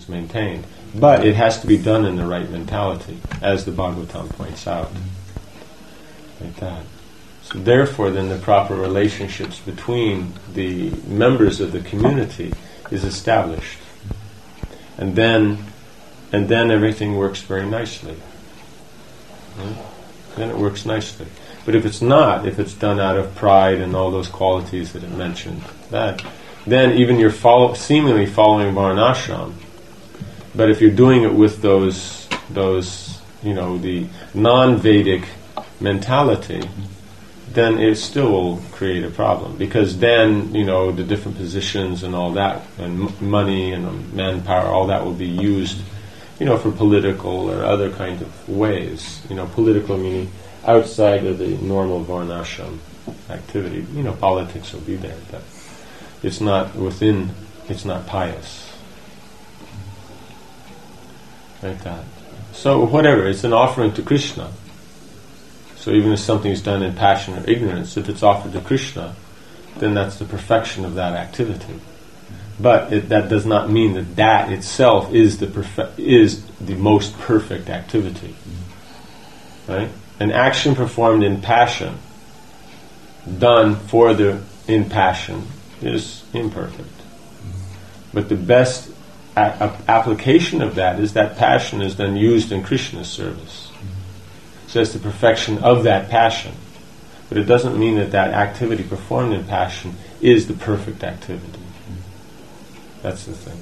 it's maintained. But it has to be done in the right mentality, as the Bhagavatam points out. Like that. So therefore, then the proper relationships between the members of the community is established. And then everything works very nicely. Right? Then it works nicely. But if it's not, if it's done out of pride and all those qualities that it mentioned, then even you're seemingly following Varnashram, but if you're doing it with those the non-Vedic mentality, then it still will create a problem, because then the different positions and all that, and money and manpower, all that will be used for political or other kind of ways. Political meaning outside of the normal Varnashram activity. Politics will be there, but it's not pious. Like that. So whatever, it's an offering to Krishna. So even if something is done in passion or ignorance, if it's offered to Krishna, then that's the perfection of that activity. But that does not mean that itself is the most perfect activity. Right? An action performed in passion, done in passion, is imperfect. But the best application of that is that passion is then used in Krishna's service. So it's the perfection of that passion. But it doesn't mean that activity performed in passion is the perfect activity. That's the thing.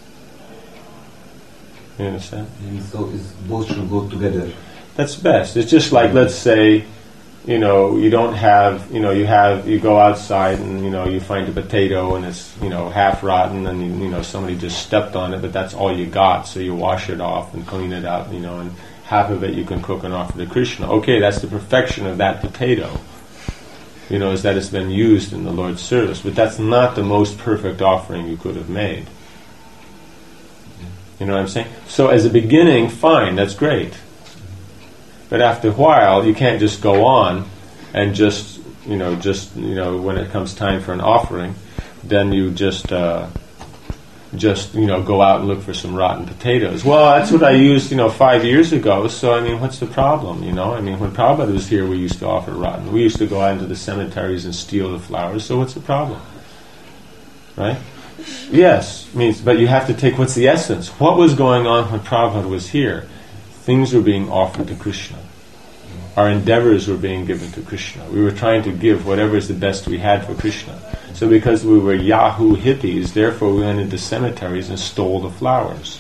You understand? And so both should go together. That's best. It's just like, let's say, you don't have, you go outside and, you find a potato and it's, half rotten and, somebody just stepped on it, but that's all you got, so you wash it off and clean it up, and half of it you can cook and offer to Krishna. Okay, that's the perfection of that potato, is that it's been used in the Lord's service, but that's not the most perfect offering you could have made. You know what I'm saying? So as a beginning, fine, that's great. But after a while, you can't just go on and just when it comes time for an offering, then you just go out and look for some rotten potatoes. Well, that's what I used, 5 years ago. So what's the problem? When Prabhupada was here, we used to offer rotten. We used to go out into the cemeteries and steal the flowers. So what's the problem? Right? Yes, but you have to take what's the essence. What was going on when Prabhupada was here? Things were being offered to Krishna. Our endeavors were being given to Krishna. We were trying to give whatever is the best we had for Krishna. So because we were Yahoo hippies, therefore we went into cemeteries and stole the flowers.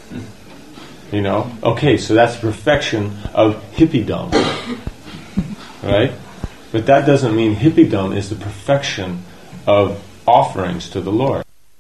Okay, so that's the perfection of hippiedom. Right? But that doesn't mean hippiedom is the perfection of offerings to the Lord.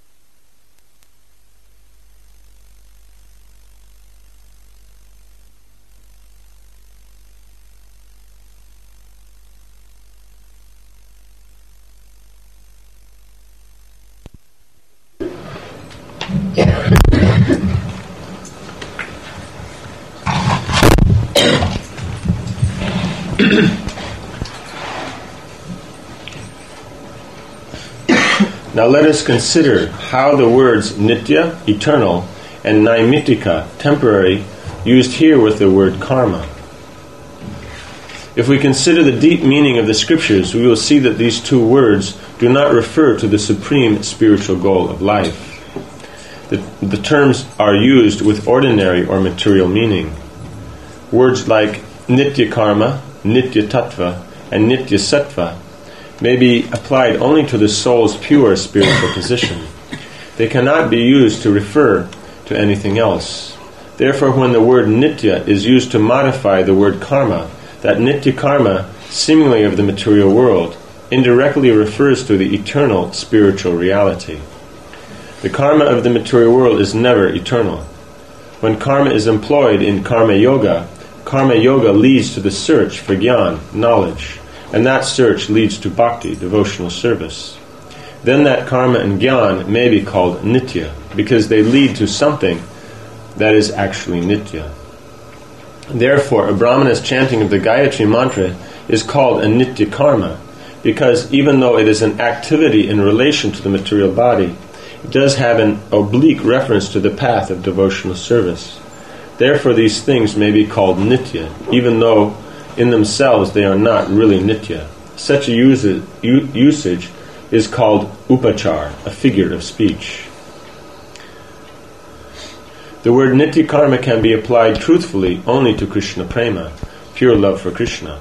Now let us consider how the words nitya, eternal, and naimitika, temporary, used here with the word karma. If we consider the deep meaning of the scriptures, we will see that these two words do not refer to the supreme spiritual goal of life. The terms are used with ordinary or material meaning. Words like nitya karma, nitya tattva, and nitya sattva may be applied only to the soul's pure spiritual position. They cannot be used to refer to anything else. Therefore, when the word nitya is used to modify the word karma, that nitya karma, seemingly of the material world, indirectly refers to the eternal spiritual reality. The karma of the material world is never eternal. When karma is employed in karma yoga leads to the search for jnana, knowledge, and that search leads to bhakti, devotional service. Then that karma and jnana may be called nitya, because they lead to something that is actually nitya. Therefore, a brahmana's chanting of the Gayatri mantra is called a nitya karma, because even though it is an activity in relation to the material body, does have an oblique reference to the path of devotional service. Therefore these things may be called nitya, even though in themselves they are not really nitya. Such a usage is called upachar, a figure of speech. The word nitya karma can be applied truthfully only to Krishna prema, pure love for Krishna.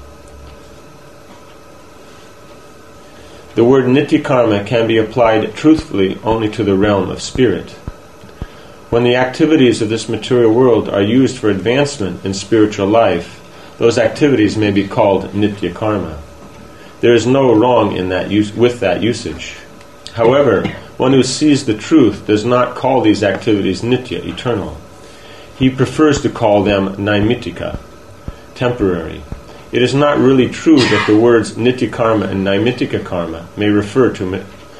The word nitya karma can be applied truthfully only to the realm of spirit. When the activities of this material world are used for advancement in spiritual life, those activities may be called nitya karma. There is no wrong in with that usage. However, one who sees the truth does not call these activities nitya, eternal. He prefers to call them naimittika, temporary. It is not really true that the words nitya karma and naimittika karma may refer to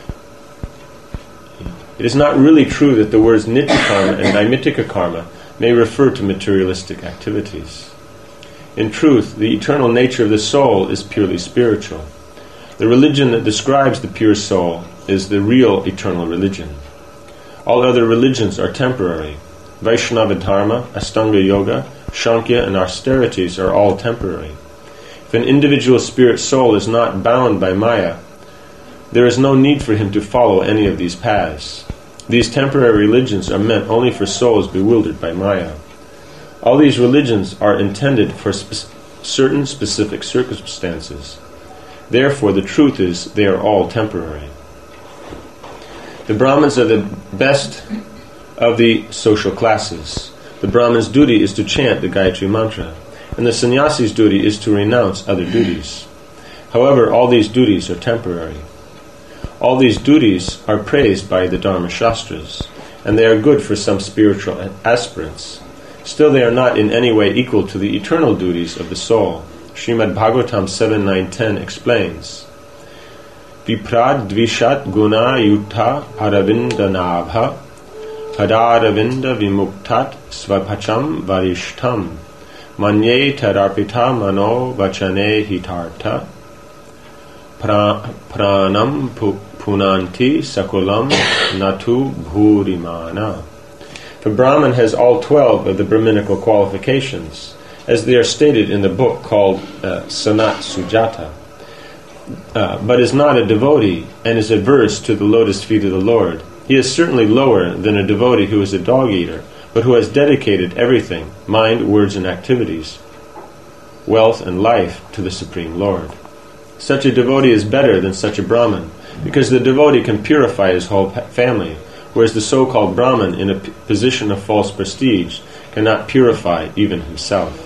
It is not really true that the words nitya karma and naimittika karma may refer to materialistic activities. In truth, the eternal nature of the soul is purely spiritual. The religion that describes the pure soul is the real eternal religion. All other religions are temporary. Vaishnava Dharma, Astanga Yoga, Shankya, and austerities are all temporary. If an individual spirit soul is not bound by Maya, there is no need for him to follow any of these paths. These temporary religions are meant only for souls bewildered by Maya. All these religions are intended for certain specific circumstances. Therefore, the truth is they are all temporary. The Brahmins are the best of the social classes. The Brahmin's duty is to chant the Gayatri Mantra, and the sannyasi's duty is to renounce other duties. However, all these duties are temporary. All these duties are praised by the Dharma Shastras, and they are good for some spiritual aspirants. Still, they are not in any way equal to the eternal duties of the soul. Srimad Bhagavatam 7.9.10 explains, Viprad dvishat guna yuttha aravinda nabha padaravinda vimuktat svapacham varishtam manye tararpita mano vachane hitartha pranam punanti sakulam natu bhurimana. The Brahman has all 12 of the Brahminical qualifications, as they are stated in the book called Sanat Sujata, but is not a devotee and is averse to the lotus feet of the Lord. He is certainly lower than a devotee who is a dog-eater, but who has dedicated everything, mind, words, and activities, wealth and life, to the Supreme Lord. Such a devotee is better than such a Brahman, because the devotee can purify his whole family, whereas the so-called Brahman, in a position of false prestige, cannot purify even himself.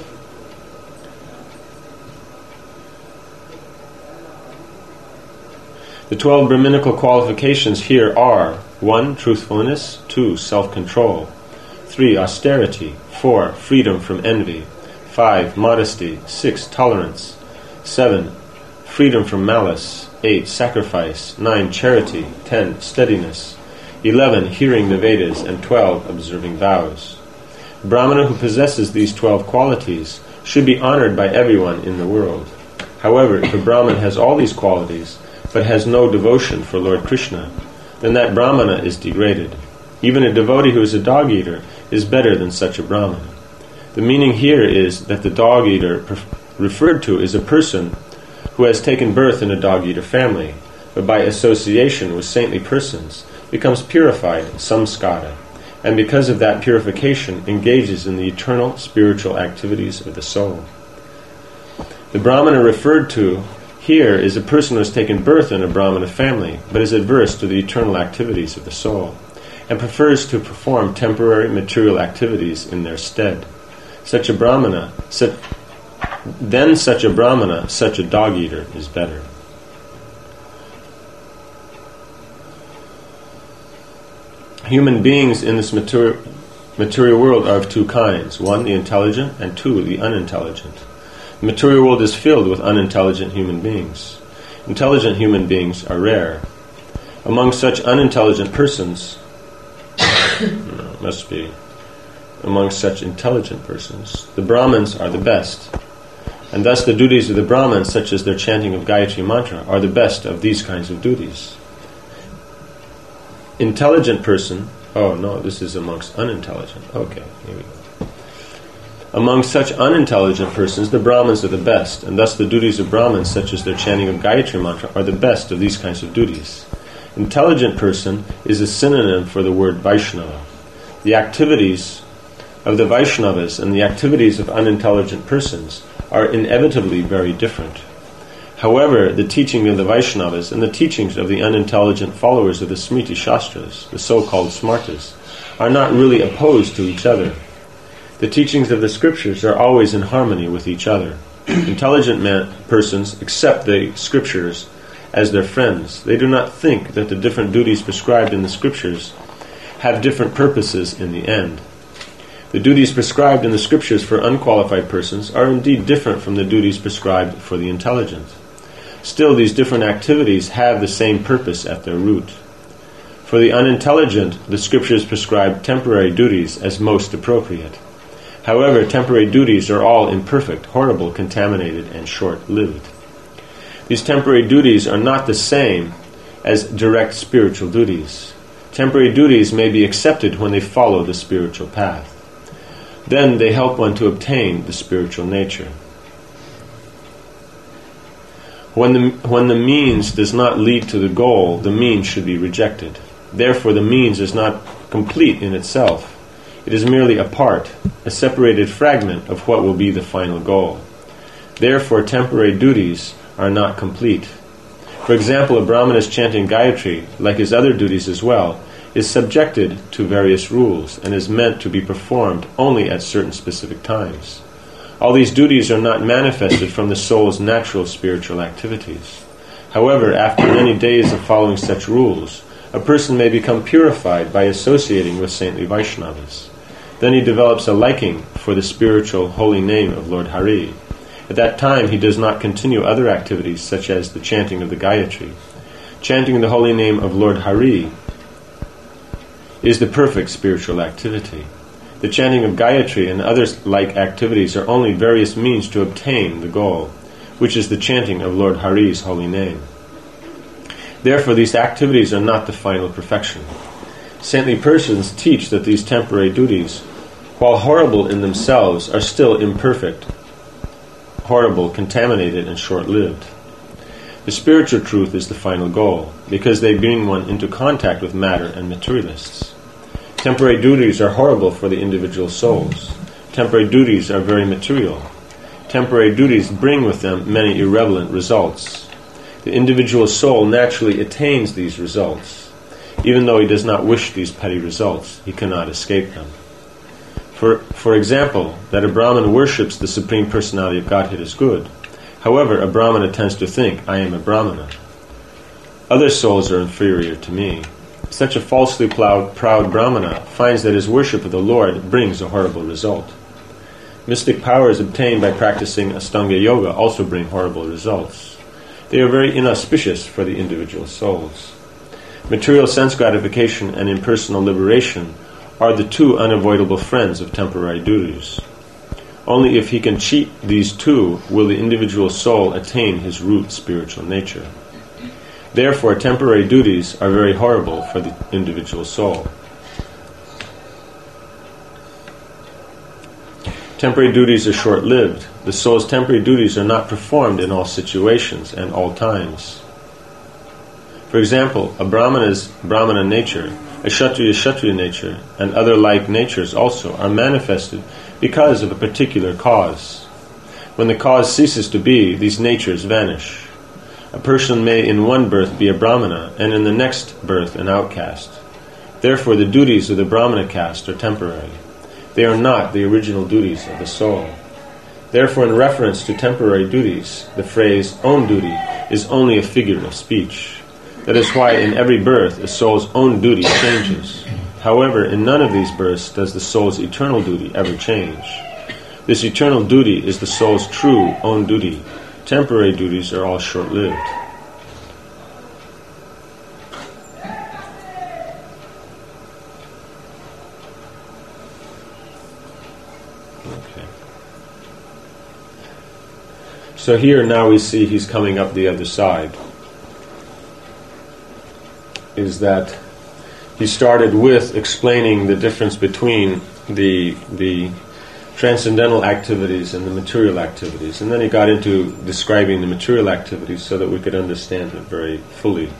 The 12 Brahminical qualifications here are 1. Truthfulness, 2. Self-control, 3. Austerity, 4. Freedom from envy, 5. Modesty, 6. Tolerance, 7. Freedom from malice, 8. Sacrifice, 9. Charity, 10. Steadiness, 11. Hearing the Vedas, and 12. Observing vows. Brahmana who possesses these 12 qualities should be honored by everyone in the world. However, if a Brahman has all these qualities, but has no devotion for Lord Krishna, then that Brahmana is degraded. Even a devotee who is a dog-eater is better than such a Brahmana. The meaning here is that the dog-eater referred to is a person who has taken birth in a dog-eater family, but by association with saintly persons becomes purified, samskara, and because of that purification engages in the eternal spiritual activities of the soul. The Brahmana referred to here is a person who has taken birth in a Brahmana family, but is adverse to the eternal activities of the soul, and prefers to perform temporary material activities in their stead. Such a Brahmana, such a dog-eater is better. Human beings in this material world are of two kinds. 1, the intelligent, and 2, the unintelligent. The material world is filled with unintelligent human beings. Intelligent human beings are rare. Among such unintelligent persons, among such intelligent persons, the Brahmins are the best. And thus the duties of the Brahmins, such as their chanting of Gayatri Mantra, are the best of these kinds of duties. intelligent person, oh no, this is amongst unintelligent. Okay, here we go. Among such unintelligent persons, the Brahmins are the best, and thus the duties of Brahmins, such as their chanting of Gayatri Mantra, are the best of these kinds of duties. Intelligent person is a synonym for the word Vaishnava. The activities of the Vaishnavas and the activities of unintelligent persons are inevitably very different. However, the teaching of the Vaishnavas and the teachings of the unintelligent followers of the Smriti Shastras, the so-called Smartas, are not really opposed to each other. The teachings of the scriptures are always in harmony with each other. Intelligent persons accept the scriptures as their friends. They do not think that the different duties prescribed in the scriptures have different purposes in the end. The duties prescribed in the scriptures for unqualified persons are indeed different from the duties prescribed for the intelligent. Still, these different activities have the same purpose at their root. For the unintelligent, the scriptures prescribe temporary duties as most appropriate. However, temporary duties are all imperfect, horrible, contaminated, and short-lived. These temporary duties are not the same as direct spiritual duties. Temporary duties may be accepted when they follow the spiritual path. Then they help one to obtain the spiritual nature. When the means does not lead to the goal, the means should be rejected. Therefore, the means is not complete in itself. It is merely a part, a separated fragment of what will be the final goal. Therefore, temporary duties are not complete. For example, a Brahmana is chanting Gayatri, like his other duties as well, is subjected to various rules and is meant to be performed only at certain specific times. All these duties are not manifested from the soul's natural spiritual activities. However, after many days of following such rules, a person may become purified by associating with saintly Vaishnavas. Then he develops a liking for the spiritual holy name of Lord Hari. At that time he does not continue other activities such as the chanting of the Gayatri. Chanting the holy name of Lord Hari is the perfect spiritual activity. The chanting of Gayatri and other like activities are only various means to obtain the goal, which is the chanting of Lord Hari's holy name. Therefore, these activities are not the final perfection. Saintly persons teach that these temporary duties, while horrible in themselves, are still imperfect, horrible, contaminated, and short-lived. The spiritual truth is the final goal, because they bring one into contact with matter and materialists. Temporary duties are horrible for the individual souls. Temporary duties are very material. Temporary duties bring with them many irrelevant results. The individual soul naturally attains these results. Even though he does not wish these petty results, he cannot escape them. For example, that a Brahman worships the Supreme Personality of Godhead is good. However, a Brahmana tends to think, I am a Brahmana. Other souls are inferior to me. Such a falsely proud Brahmana finds that his worship of the Lord brings a horrible result. Mystic powers obtained by practicing Astanga Yoga also bring horrible results. They are very inauspicious for the individual souls. Material sense gratification and impersonal liberation are the two unavoidable friends of temporary duties. Only if he can cheat these two will the individual soul attain his root spiritual nature. Therefore, temporary duties are very horrible for the individual soul. Temporary duties are short-lived. The soul's temporary duties are not performed in all situations and all times. For example, a Brahmana's Brahmana nature, a Kshatriya's Kshatriya nature, and other like natures also are manifested because of a particular cause. When the cause ceases to be, these natures vanish. A person may in one birth be a Brahmana, and in the next birth an outcast. Therefore, the duties of the Brahmana caste are temporary. They are not the original duties of the soul. Therefore, in reference to temporary duties, the phrase own duty is only a figure of speech. That is why in every birth a soul's own duty changes. However, in none of these births does the soul's eternal duty ever change. This eternal duty is the soul's true own duty. Temporary duties are all short-lived. Okay. So here now we see he's coming up the other side. Is that he started with explaining the difference between the transcendental activities and the material activities. And then he got into describing the material activities so that we could understand it very fully.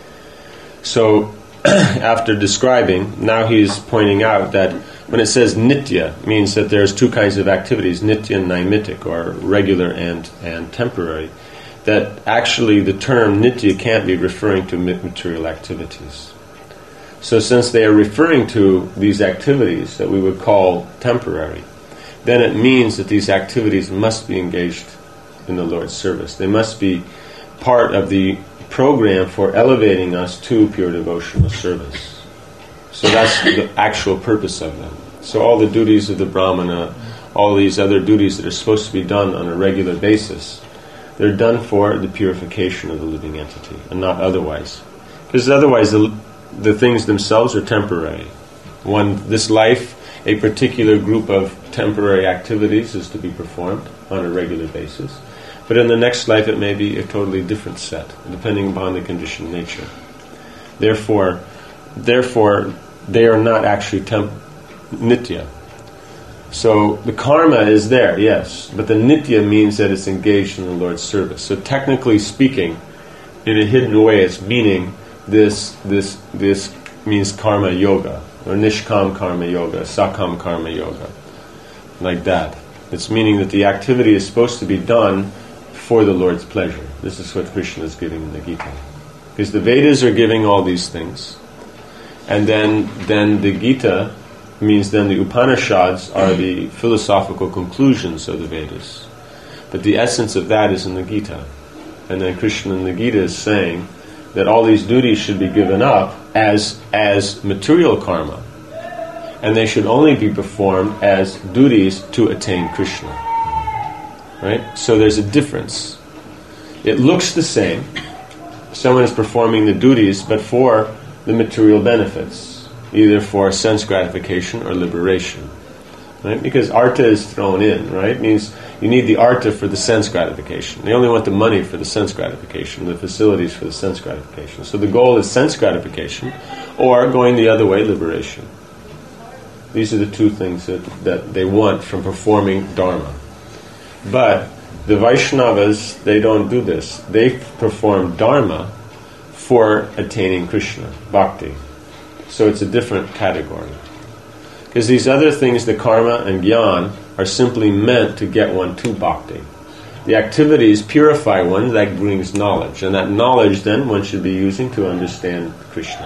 So, after describing, now he's pointing out that when it says nitya, it means that there's two kinds of activities, nitya and naimitic, or regular and temporary, that actually the term nitya can't be referring to material activities. So since they are referring to these activities that we would call temporary, then it means that these activities must be engaged in the Lord's service. They must be part of the program for elevating us to pure devotional service. So that's the actual purpose of them. So all the duties of the Brahmana, all these other duties that are supposed to be done on a regular basis, they're done for the purification of the living entity and not otherwise. Because otherwise the things themselves are temporary. This life, a particular group of temporary activities is to be performed on a regular basis. But in the next life it may be a totally different set, depending upon the conditioned nature. Therefore, they are not actually nitya. So the karma is there, yes, but the nitya means that it's engaged in the Lord's service. So technically speaking, in a hidden way, it's meaning this means karma yoga, or nishkam karma yoga, sakam karma yoga, like that. It's meaning that the activity is supposed to be done for the Lord's pleasure. This is what Krishna is giving in the Gita. Because the Vedas are giving all these things, and then the Gita means then the Upanishads are the philosophical conclusions of the Vedas. But the essence of that is in the Gita. And then Krishna in the Gita is saying that all these duties should be given up as material karma. And they should only be performed as duties to attain Krishna. Right? So there's a difference. It looks the same. Someone is performing the duties, but for the material benefits, either for sense gratification or liberation. Right? Because artha is thrown in, right? It means you need the artha for the sense gratification. They only want the money for the sense gratification, the facilities for the sense gratification. So the goal is sense gratification, or going the other way, liberation. These are the two things that they want from performing dharma. But the Vaishnavas, they don't do this. They perform dharma for attaining Krishna, bhakti. So it's a different category. Because these other things, the karma and jnana, are simply meant to get one to bhakti. The activities purify one, that brings knowledge. And that knowledge then one should be using to understand Krishna.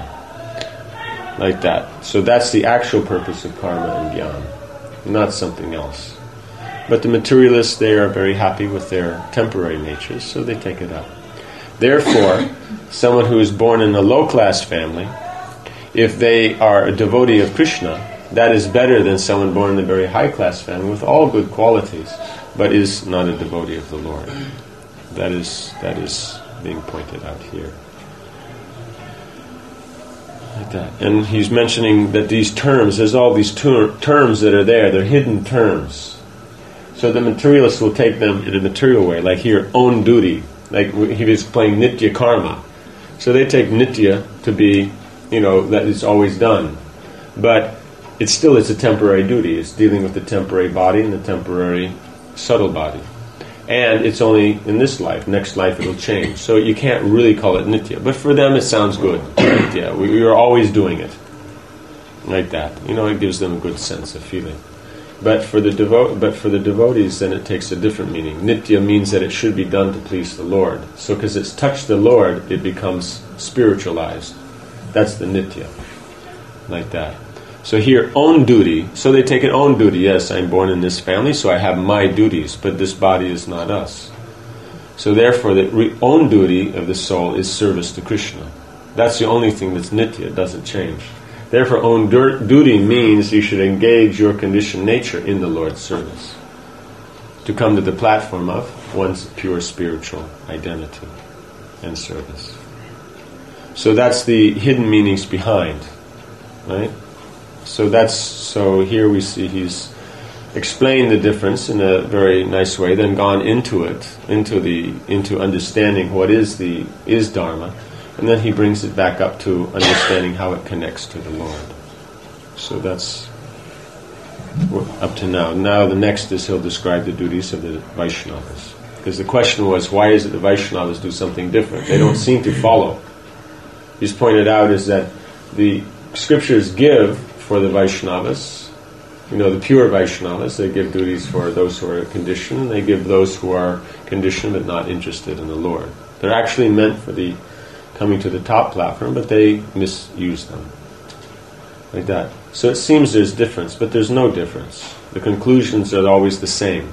Like that. So that's the actual purpose of karma and jnana, not something else. But the materialists, they are very happy with their temporary natures, so they take it up. Therefore, someone who is born in a low-class family, if they are a devotee of Krishna, that is better than someone born in a very high-class family with all good qualities, but is not a devotee of the Lord. That is being pointed out here. Like that. And he's mentioning that these terms, there's all these terms that are there, they're hidden terms. So the materialists will take them in a material way, like here, own duty. Like he was playing nitya karma. So they take nitya to be, that it's always done. But it's a temporary duty. It's dealing with the temporary body and the temporary subtle body. And it's only in this life. Next life it'll change. So you can't really call it nitya. But for them it sounds good. Nitya. We are always doing it. Like that. It gives them a good sense of feeling. But for the devotees, then it takes a different meaning. Nitya means that it should be done to please the Lord. So because it's touched the Lord, it becomes spiritualized. That's the nitya. Like that. So here, own duty. So they take an own duty. Yes, I'm born in this family, so I have my duties, but this body is not us. So therefore, the own duty of the soul is service to Krishna. That's the only thing that's nitya. It doesn't change. Therefore, own duty means you should engage your conditioned nature in the Lord's service to come to the platform of one's pure spiritual identity and service. So that's the hidden meanings behind, right? So here we see he's explained the difference in a very nice way, then gone into it, into understanding what is Dharma, And then he brings it back up to understanding how it connects to the Lord. So that's up to now. Now the next is he'll describe the duties of the Vaishnavas. Because the question was, why is it the Vaishnavas do something different? They don't seem to follow. He's pointed out is that the scriptures give for the Vaishnavas, the pure Vaishnavas, they give duties for those who are conditioned, and they give those who are conditioned but not interested in the Lord. They're actually meant for the coming to the top platform, but they misuse them. Like that. So it seems there's difference, but there's no difference. The conclusions are always the same.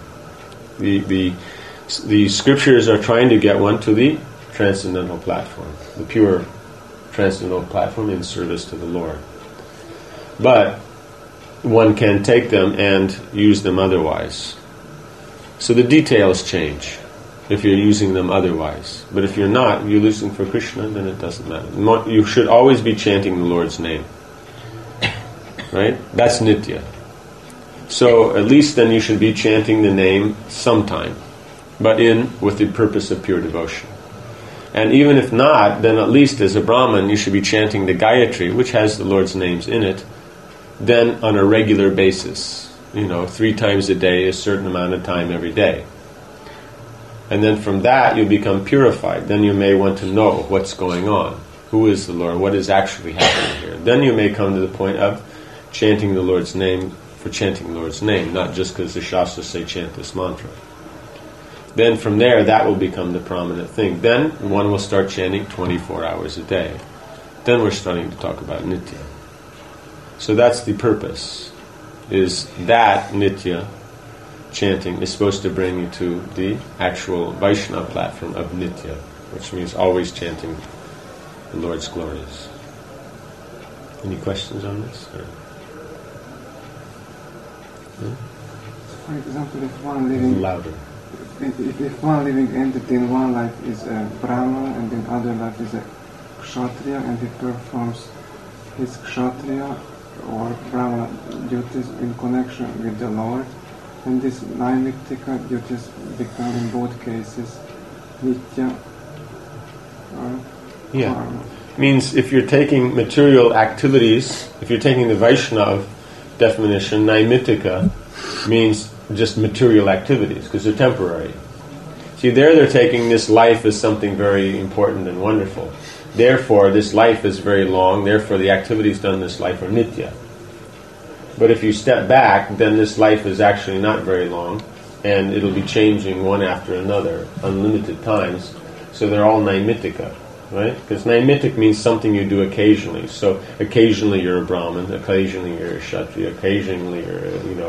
The scriptures are trying to get one to the transcendental platform, the pure transcendental platform in service to the Lord. But one can take them and use them otherwise. So the details change if you're using them otherwise. But if you're not, if you're using for Krishna, then it doesn't matter. You should always be chanting the Lord's name. Right? That's nitya. So at least then you should be chanting the name sometime, but with the purpose of pure devotion. And even if not, then at least as a Brahmin you should be chanting the Gayatri, which has the Lord's names in it, then on a regular basis. 3 times a day, a certain amount of time every day. And then from that you become purified. Then you may want to know what's going on. Who is the Lord? What is actually happening here? Then you may come to the point of chanting the Lord's name for chanting the Lord's name, not just because the Shastras say chant this mantra. Then from there, that will become the prominent thing. Then one will start chanting 24 hours a day. Then we're starting to talk about nitya. So that's the purpose, is that nitya chanting is supposed to bring you to the actual Vaishnava platform of nitya, which means always chanting the Lord's glories. Any questions on this? For example, if one living louder. If one living entity in one life is a Brahmana and in other life is a Kshatriya, and he performs his Kshatriya or Brahmana duties in connection with the Lord, and these Naimittika duties become in both cases Nitya or Karma. Means if you're taking material activities, if you're taking the Vaishnava definition, Naimittika means just material activities, because they're temporary. See, they're taking this life as something very important and wonderful. Therefore, this life is very long, therefore the activities done in this life are nitya. But if you step back, then this life is actually not very long, and it'll be changing one after another, unlimited times, so they're all naimittika, right? Because naimittik means something you do occasionally. So occasionally you're a Brahmin, occasionally you're a Kshatriya, occasionally you're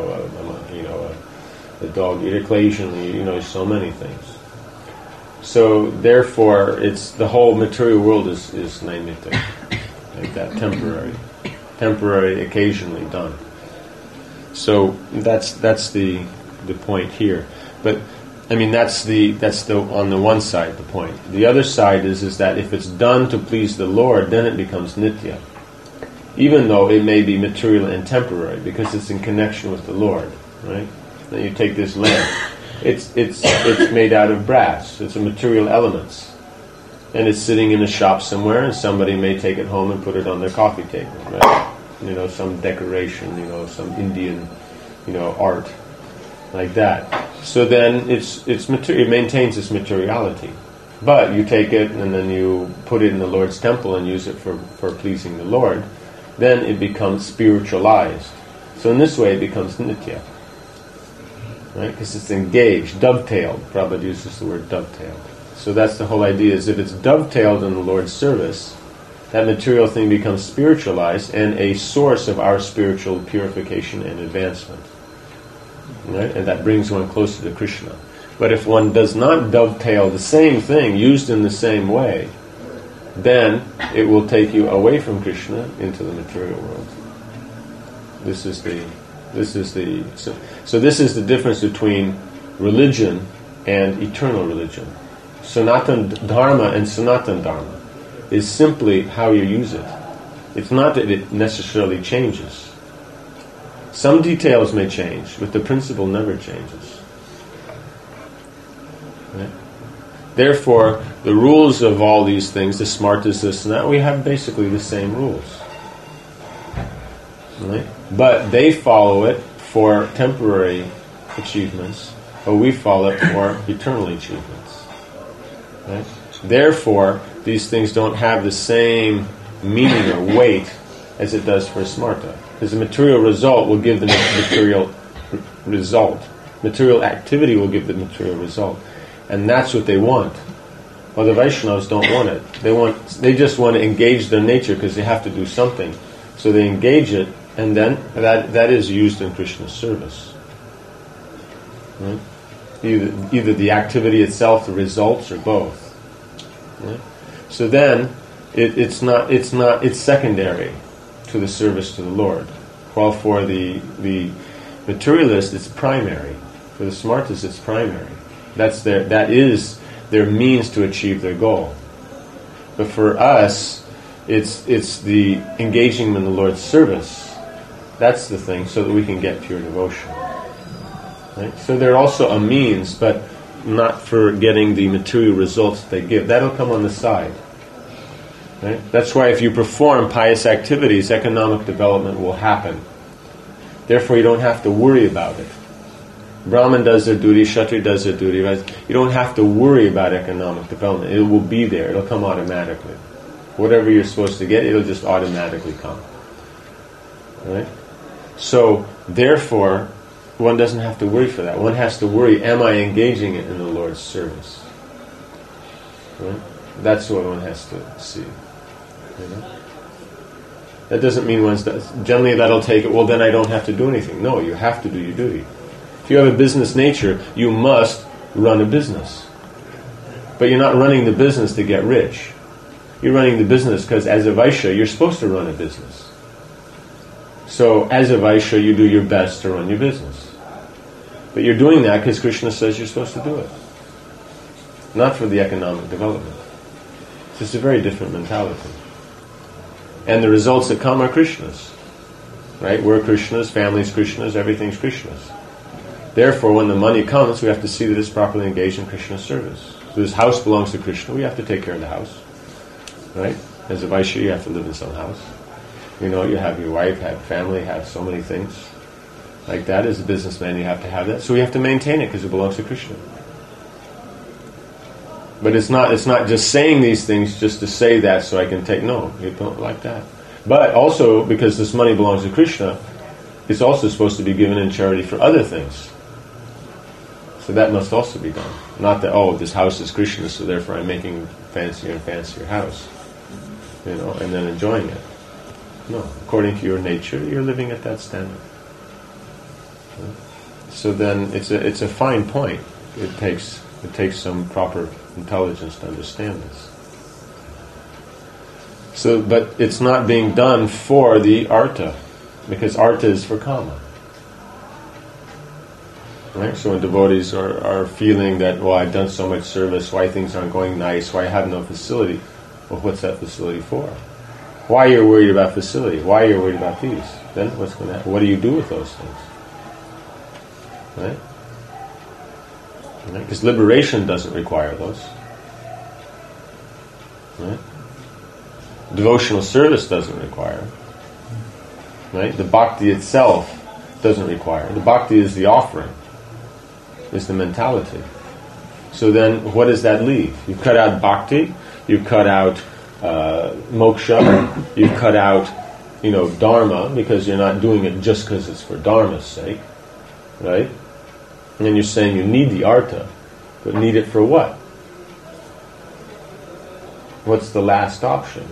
a dog eater, occasionally so many things. So therefore, it's the whole material world is naimittik, like that, temporary, occasionally done. So that's the point here. But I mean that's the on the one side the point. The other side is that if it's done to please the Lord, then it becomes nitya, even though it may be material and temporary, because it's in connection with the Lord, right? Then you take this lamp. It's made out of brass. It's a material elements, and it's sitting in a shop somewhere, and somebody may take it home and put it on their coffee table, right? Some decoration, some Indian, art, like that. So then it's material. It maintains its materiality, but you take it and then you put it in the Lord's temple and use it for pleasing the Lord. Then it becomes spiritualized. So in this way, it becomes nitya. Right? Because it's engaged, dovetailed. Prabhupada uses the word dovetailed. So that's the whole idea, is if it's dovetailed in the Lord's service, that material thing becomes spiritualized and a source of our spiritual purification and advancement. Right? And that brings one closer to Krishna. But if one does not dovetail the same thing, used in the same way, then it will take you away from Krishna into the material world. This is the difference between religion and eternal religion. Sanatana Dharma and Sanatana Dharma is simply how you use it. It's not that it necessarily changes. Some details may change, but the principle never changes. Right? Therefore, the rules of all these things, the smartas, this and that, we have basically the same rules. Right? But they follow it for temporary achievements, but we follow it for eternal achievements. Right? Therefore, these things don't have the same meaning or weight as it does for a smarta. Because the material result will give the material result. Material activity will give the material result. And that's what they want. Well, the Vaishnavas don't want it. They just want to engage their nature because they have to do something. So they engage it, and then that is used in Krishna's service. Right? Either the activity itself, the results, or both. Right? So then it's secondary to the service to the Lord. While for the materialist it's primary. For the smartas it's primary. That is their means to achieve their goal. But for us, it's the engaging in the Lord's service. That's the thing, so that we can get pure devotion. Right? So they're also a means, but not for getting the material results they give. That'll come on the side. Right? That's why if you perform pious activities, economic development will happen. Therefore, you don't have to worry about it. Brahman does their duty, Kshatriya does their duty. Right? You don't have to worry about economic development. It will be there. It'll come automatically. Whatever you're supposed to get, it'll just automatically come. Right? So, therefore, one doesn't have to worry for that. One has to worry, am I engaging it in the Lord's service? Right? That's what one has to see. You know? That doesn't mean generally that'll take it, well then I don't have to do anything. No, you have to do your duty. If you have a business nature, you must run a business. But you're not running the business to get rich. You're running the business because as a Vaishya, you're supposed to run a business. So as a Vaishya, you do your best to run your business. But you're doing that because Krishna says you're supposed to do it. Not for the economic development. It's just a very different mentality. And the results that come are Krishna's. Right? We're Krishna's, family's Krishna's, everything's Krishna's. Therefore, when the money comes, we have to see that it's properly engaged in Krishna's service. So this house belongs to Krishna, we have to take care of the house. Right? As a Vaishya, you have to live in some house. You know, you have your wife, have family, have so many things. Like that, as a businessman, you have to have that. So we have to maintain it because it belongs to Krishna. But it's not just saying these things just to say that so I can take. No, you don't like that. But also, because this money belongs to Krishna, it's also supposed to be given in charity for other things. So that must also be done. Not that, this house is Krishna's, so therefore I'm making fancier and fancier house. You know, and then enjoying it. No, according to your nature, you're living at that standard. So then it's a fine point. It takes some proper intelligence to understand this. So, but it's not being done for the artha, because artha is for kama. Right? So when devotees are feeling that, I've done so much service, why things aren't going nice, why I have no facility. Well, what's that facility for? Why you're worried about facility? Why you're worried about these? Then what's going to happen? What do you do with those things? Right? Because liberation doesn't require those. Right? Devotional service doesn't require. Right? The bhakti itself doesn't require. The bhakti is the offering. Is the mentality. So then what does that leave? You cut out bhakti, you cut out moksha, you cut out dharma, because you're not doing it just because it's for dharma's sake. Right? And then you're saying you need the artha, but need it for what? What's the last option?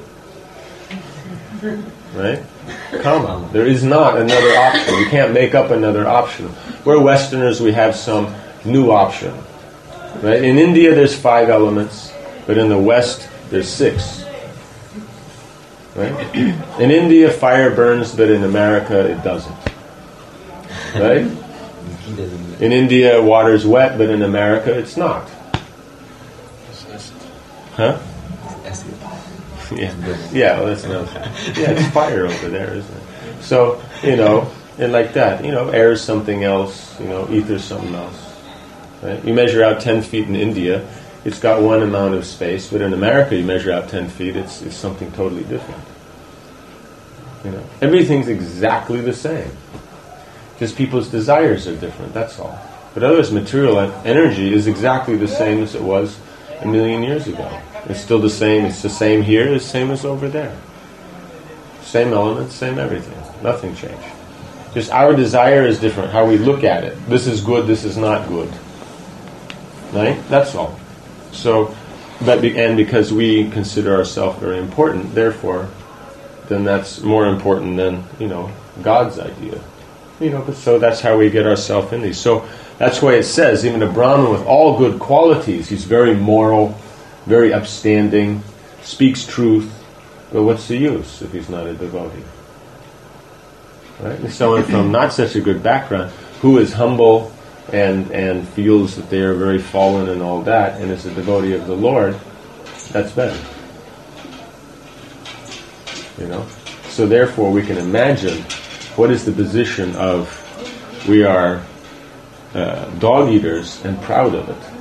Right? Kama. There is not another option. You can't make up another option. We're Westerners, we have some new option. Right? In India there's 5 elements, but in the West there's 6. Right? In India fire burns, but in America it doesn't. Right? In India water's wet, but in America it's not. Huh? Yeah, well, that's another thing. Yeah, it's fire over there, isn't it? So, and like that, air is something else, ether is something else. Right? You measure out 10 feet in India, it's got one amount of space, but in America you measure out 10 feet, it's something totally different. Everything's exactly the same. Just people's desires are different, that's all. But otherwise, material energy is exactly the same as it was a million years ago. It's still the same. It's the same here, the same as over there. Same elements, same everything. Nothing changed. Just our desire is different, how we look at it. This is good, this is not good. Right? That's all. So, and because we consider ourselves very important, therefore, then that's more important than, God's idea. But so that's how we get ourselves in these. So that's why it says, even a Brahmin with all good qualities, he's very moral, very upstanding, speaks truth, but what's the use if he's not a devotee? Right? And someone from not such a good background, who is humble and feels that they are very fallen and all that, and is a devotee of the Lord, that's better. So therefore we can imagine what is the position of, we are dog eaters and proud of it.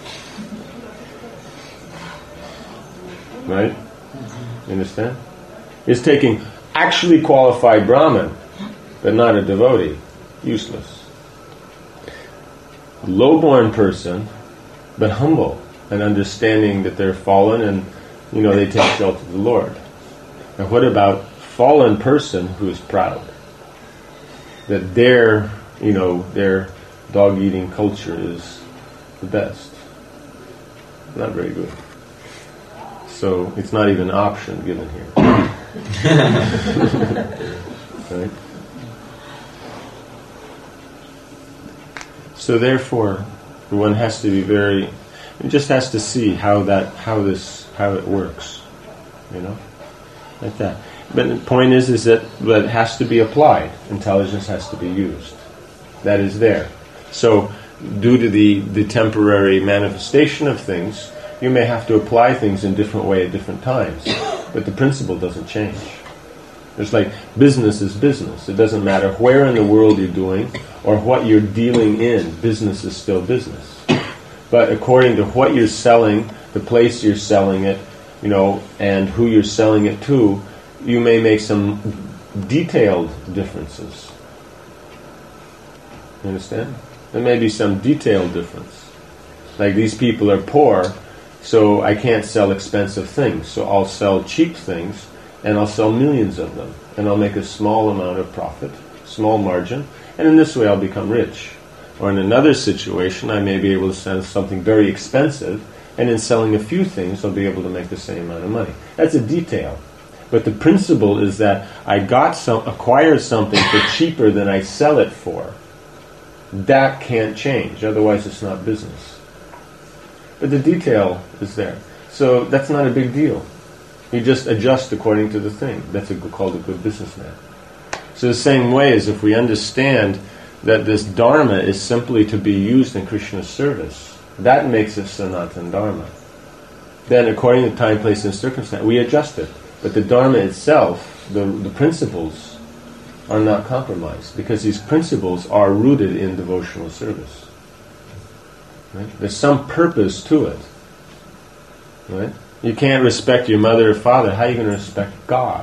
Right? You understand? It's taking actually qualified Brahmin, but not a devotee. Useless. Low-born person, but humble, and understanding that they're fallen and, they take shelter of the Lord. Now what about fallen person who is proud? That their dog-eating culture is the best. Not very good. So it's not even an option given here. Right? So therefore, one has to be just has to see how it works. Like that. But the point is that it has to be applied. Intelligence has to be used. That is there. So, due to the temporary manifestation of things, you may have to apply things in different way at different times. But the principle doesn't change. It's like business is business. It doesn't matter where in the world you're doing or what you're dealing in. Business is still business. But according to what you're selling, the place you're selling it, and who you're selling it to, you may make some detailed differences. You understand? There may be some detailed difference. Like these people are poor, so I can't sell expensive things. So I'll sell cheap things, and I'll sell millions of them. And I'll make a small amount of profit, small margin, and in this way I'll become rich. Or in another situation, I may be able to sell something very expensive, and in selling a few things, I'll be able to make the same amount of money. That's a detail. But the principle is that I acquired something for cheaper than I sell it for. That can't change, otherwise it's not business. But the detail is there. So that's not a big deal. You just adjust according to the thing. That's called a good businessman. So the same way as if we understand that this Dharma is simply to be used in Krishna's service, that makes it Sanatana Dharma. Then according to time, place, and circumstance, we adjust it. But the Dharma itself, the principles, are not compromised, because these principles are rooted in devotional service. Right? There's some purpose to it. Right? You can't respect your mother or father. How are you going to respect God?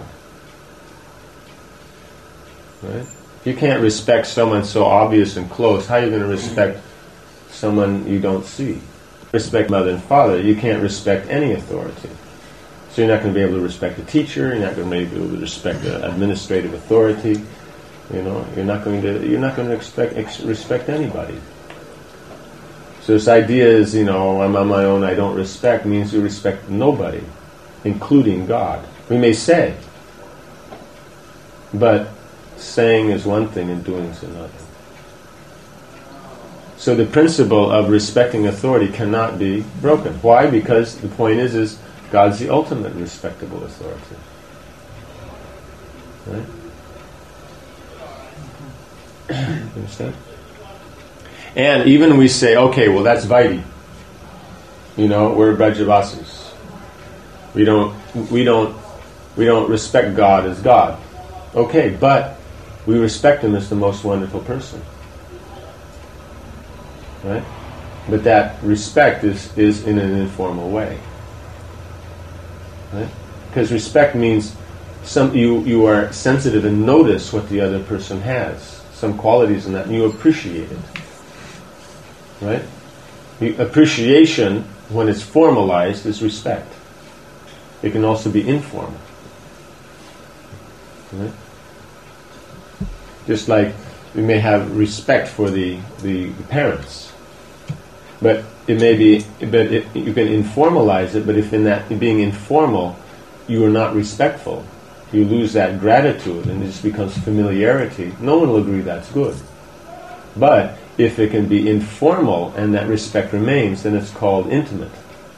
Right? You can't respect someone so obvious and close. How are you going to respect someone you don't see? Respect mother and father. You can't respect any authority. So you're not going to be able to respect a teacher. You're not going to be able to respect an administrative authority. You're not going to respect anybody. So this idea is, I'm on my own, I don't respect, means you respect nobody, including God. We may say, but saying is one thing and doing is another. So the principle of respecting authority cannot be broken. Why? Because the point is God's the ultimate respectable authority. Right? Understand? And even we say, okay, well that's Vaidhi. We're Brajavasis. We don't respect God as God. Okay, but we respect Him as the most wonderful person. Right? But that respect is in an informal way. Right? Because respect means you are sensitive and notice what the other person has, some qualities in that, and you appreciate it. Right? The appreciation, when it's formalized, is respect. It can also be informal. Right? Just like we may have respect for the parents, but it may be, you can informalize it. But if in that being informal, you are not respectful, you lose that gratitude, and it just becomes familiarity. No one will agree that's good. But if it can be informal and that respect remains, then it's called intimate.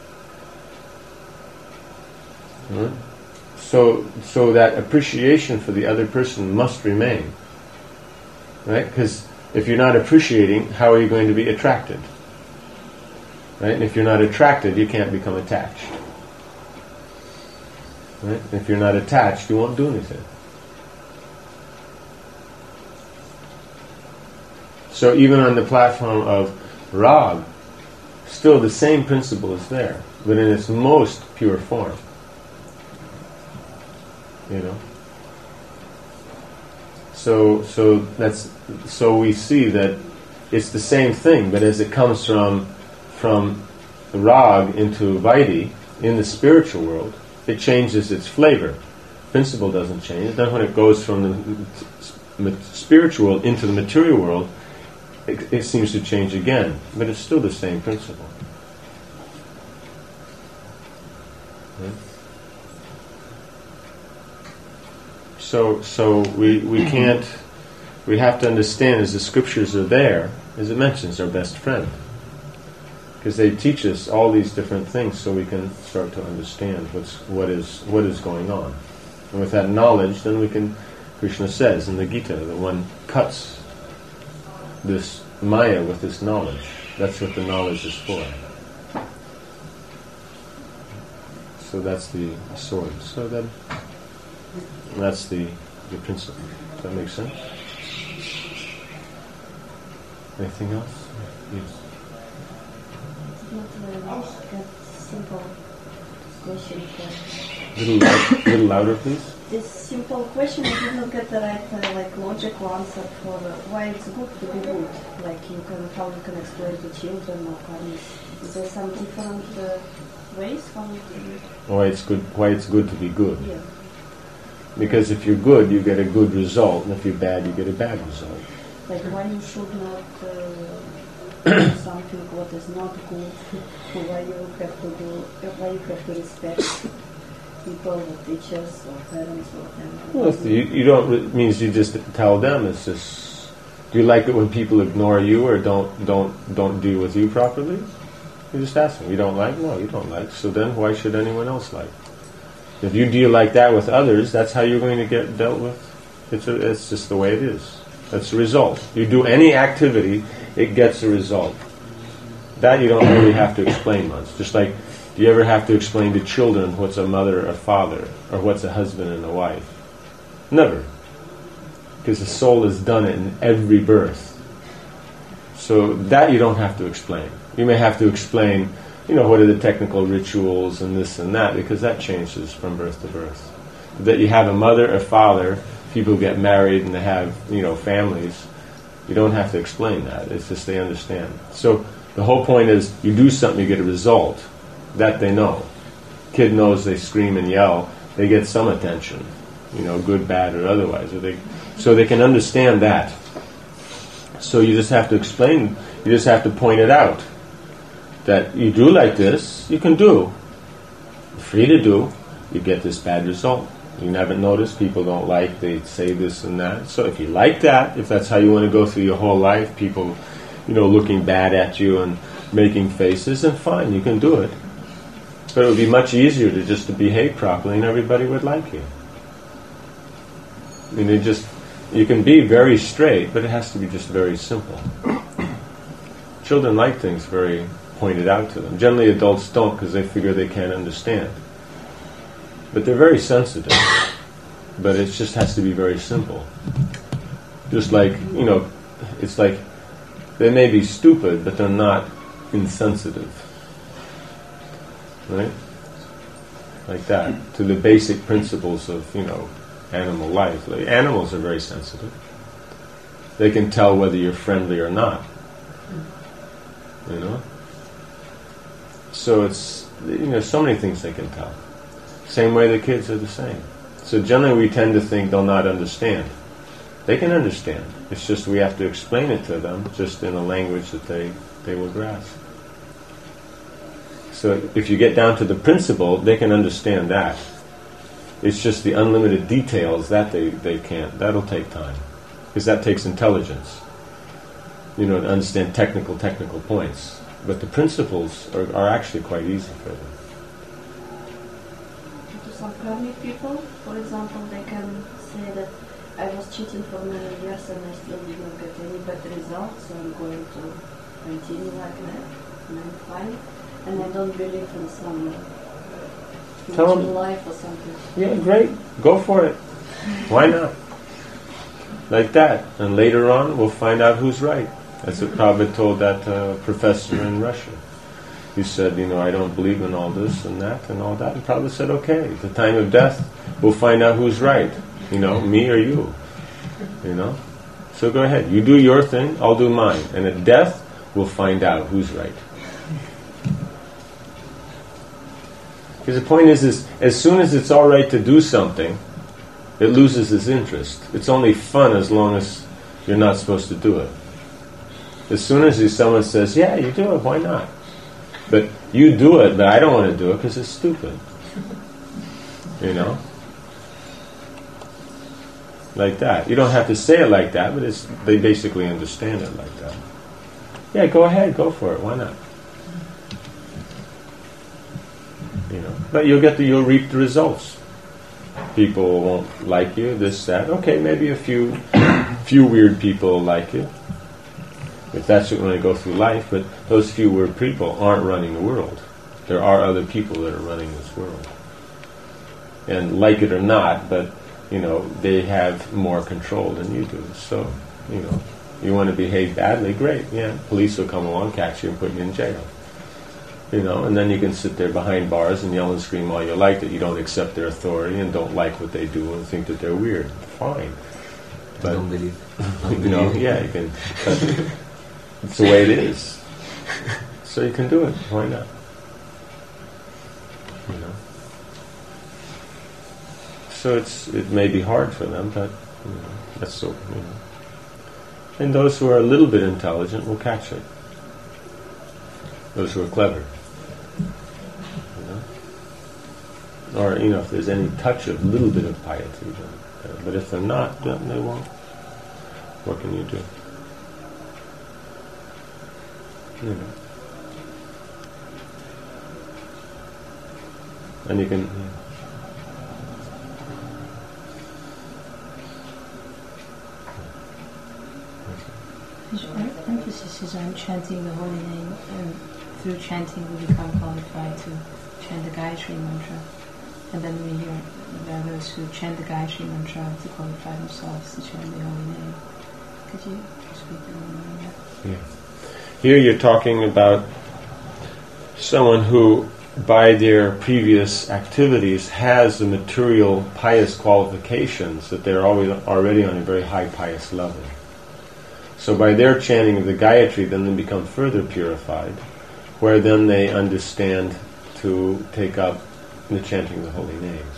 Right? So that appreciation for the other person must remain. Right? Because if you're not appreciating, how are you going to be attracted? Right? And if you're not attracted, you can't become attached. Right? If you're not attached, you won't do anything. So even on the platform of rag, still the same principle is there, but in its most pure form. You know. So we see that it's the same thing, but as it comes from rag into vaidhi in the spiritual world, it changes its flavor. Principle doesn't change. Then when it goes from the spiritual world into the material world, it seems to change again, but it's still the same principle. Right? So we can't. We have to understand, as the scriptures are there, as it mentions, our best friend, because they teach us all these different things, so we can start to understand what is going on, and with that knowledge, then we can. Krishna says in the Gita that one cuts this Maya with this knowledge. That's what the knowledge is for. So that's the sword. So that's the principle. Does that make sense? Anything else? Yes. Not that simple question. Little louder, please. This simple question, I did not get the right logical answer for why it's good to be good. Like how you can explain to children or parents. Is there some different ways how you can? Why it's good to be good? Yeah. Because if you're good, you get a good result, and if you're bad, you get a bad result. Like why you should not do something what is not good. Why you have to respect people, or teachers, or parents, or whatever. Well, if you don't, it means you just tell them. It's just, do you like it when people ignore you or don't deal with you properly? You just ask them. You don't like? No, you don't like. So then, why should anyone else like? If you deal like that with others, that's how you're going to get dealt with. It's just the way it is. That's the result. You do any activity, it gets a result. That you don't really have to explain much. Just like, do you ever have to explain to children what's a mother or father, or what's a husband and a wife? Never. Because the soul has done it in every birth. So that you don't have to explain. You may have to explain, what are the technical rituals and this and that, because that changes from birth to birth. That you have a mother or father, people get married and they have, families, you don't have to explain that. It's just they understand. So the whole point is, you do something, you get a result. That they know. Kid knows they scream and yell, they get some attention, good, bad, or otherwise. So they can understand that. So you just have to explain, you just have to point it out. That you do like this, you can do. You're free to do, you get this bad result. You never notice, people don't like, they say this and that. So if you like that, if that's how you want to go through your whole life, people, looking bad at you and making faces, then fine, you can do it. But it would be much easier to behave properly and everybody would like you. I mean, you can be very straight, but it has to be just very simple. Children like things very pointed out to them. Generally adults don't, because they figure they can't understand. But they're very sensitive. But it just has to be very simple. Just like, it's like, they may be stupid, but they're not insensitive. Right? Like that. To the basic principles of, animal life. Like, animals are very sensitive. They can tell whether you're friendly or not. So it's, so many things they can tell. Same way the kids are the same. So generally we tend to think they'll not understand. They can understand. It's just we have to explain it to them just in a language that they will grasp. So if you get down to the principle, they can understand that. It's just the unlimited details that they can't. That'll take time. Because that takes intelligence. To understand technical points. But the principles are actually quite easy for them. To some karmic people, for example, they can say that I was cheating for many years and I still did not get any better results, so I'm going to continue like that, and I'm fine. And I don't believe in some future life or something. Yeah, great. Go for it. Why not? Like that. And later on, we'll find out who's right. That's what Prabhupada told that professor in Russia. He said, I don't believe in all this and that and all that. And Prabhupada said, okay, at the time of death, we'll find out who's right. Me or you. So go ahead. You do your thing, I'll do mine. And at death, we'll find out who's right. Because the point is as soon as it's all right to do something, it loses its interest. It's only fun as long as you're not supposed to do it. As soon as someone says, yeah, you do it, why not? But you do it, but I don't want to do it because it's stupid. Like that. You don't have to say it like that, but they basically understand it like that. Yeah, go ahead, go for it, why not? But you'll reap the results. People won't like you, this, that. Okay, maybe a few weird will like you. If that's what you want to go through life, but those few weird people aren't running the world. There are other people that are running this world. And like it or not, but, they have more control than you do. So, you want to behave badly, great, yeah. Police will come along, catch you and put you in jail. And then you can sit there behind bars and yell and scream all you like that you don't accept their authority and don't like what they do and think that they're weird. Fine. But, don't believe. Yeah, you can. It's the way it is. So you can do it. Why not? So it may be hard for them, but that's so. And those who are a little bit intelligent will catch it. Those who are clever. Or, if there's any touch of little bit of piety. But if they're not, then they won't. What can you do? And you can... Our emphasis is on chanting the holy name, and through chanting we become qualified to chant the Gayatri mantra. And then we hear there are those who chant the Gayatri mantra to qualify themselves to chant the holy name. Could you speak a little more on that? Yeah. Here you're talking about someone who, by their previous activities, has the material pious qualifications that they're already on a very high pious level. So by their chanting of the Gayatri, then they become further purified, where then they understand to take up the chanting of the holy names.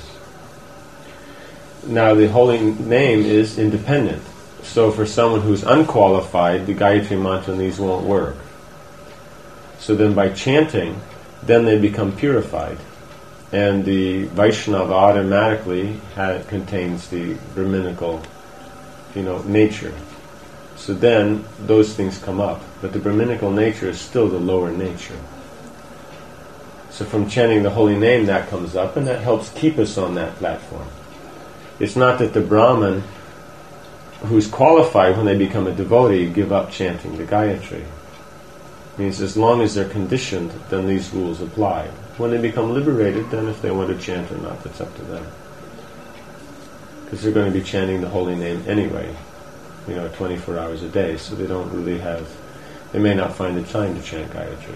Now the holy name is independent. So for someone who's unqualified, the Gayatri mantra and these won't work. So then by chanting, then they become purified. And the Vaishnava automatically contains the Brahminical, nature. So then those things come up. But the Brahminical nature is still the lower nature. So from chanting the holy name, that comes up, and that helps keep us on that platform. It's not that the Brahmin who's qualified when they become a devotee give up chanting the Gayatri. It means as long as they're conditioned, then these rules apply. When they become liberated, then if they want to chant or not, that's up to them. Because they're going to be chanting the holy name anyway, 24 hours a day, so they don't really have They may not find the time to chant Gayatri.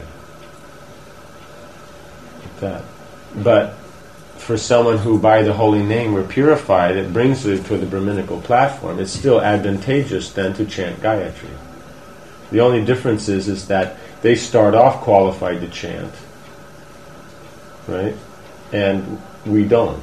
Like that. But for someone who by the holy name were purified, it brings it to the Brahminical platform, it's still advantageous then to chant Gayatri. The only difference is that they start off qualified to chant, right? And we don't.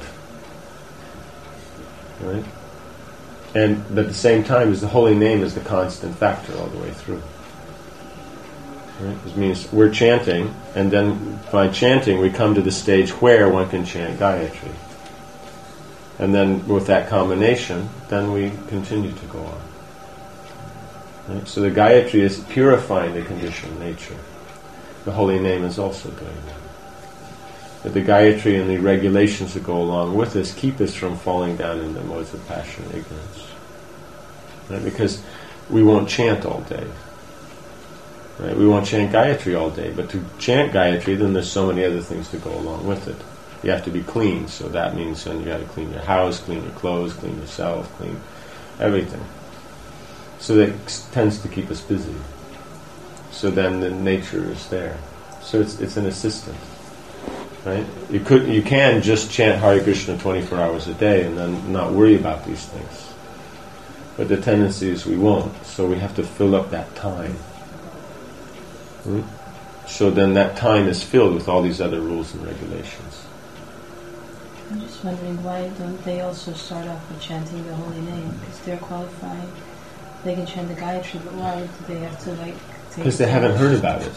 Right? And at the same time, is the holy name is the constant factor all the way through. Right? This means we're chanting, and then by chanting we come to the stage where one can chant Gayatri. And then with that combination, then we continue to go on. Right? So the Gayatri is purifying the conditioned nature. The holy name is also doing that. But the Gayatri and the regulations that go along with this keep us from falling down into modes of passion and ignorance. Right? Because we won't chant all day. Right? We won't chant Gayatri all day, but to chant Gayatri, then there's so many other things that go along with it. You have to be clean, so that means then you got to clean your house, clean your clothes, clean yourself, clean everything. So that tends to keep us busy. So then the nature is there. So it's an assistant. Right? You can just chant Hare Krishna 24 hours a day and then not worry about these things. But the tendency is we won't. So we have to fill up that time. So then that time is filled with all these other rules and regulations. I'm just wondering, why don't they also start off with chanting the holy name? Because they're qualified. They can chant the Gayatri, but why do they have to take... Because they haven't heard about it.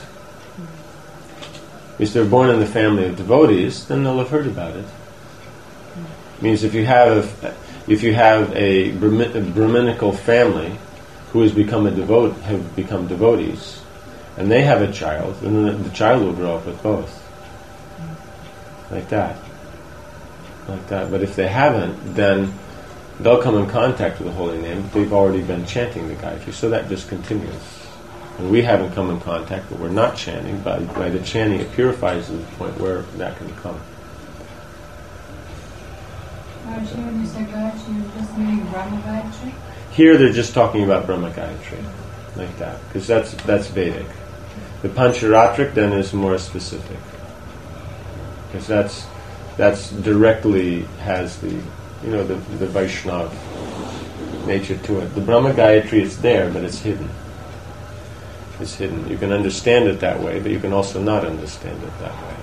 If they're born in the family of devotees, then they'll have heard about it. It means if you have a Brahminical family who has become have become devotees, and they have a child, then the child will grow up with both. Like that. But if they haven't, then they'll come in contact with the holy name. They've already been chanting the Gayatri, so that just continues. And we haven't come in contact, but we're not chanting. By the chanting, it purifies to the point where that can come. When you say Gayatri, you're just meaning Brahma Gayatri? Here they're just talking about Brahma Gayatri, like that, because that's Vedic. The Pancharatric then is more specific, because that's directly has the Vaishnava nature to it. The Brahma Gayatri is there, but it's hidden. It's hidden. You can understand it that way, but you can also not understand it that way.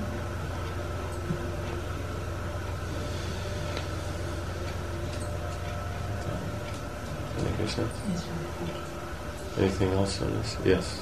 Does that make sense? Yes. Anything else on this? Yes.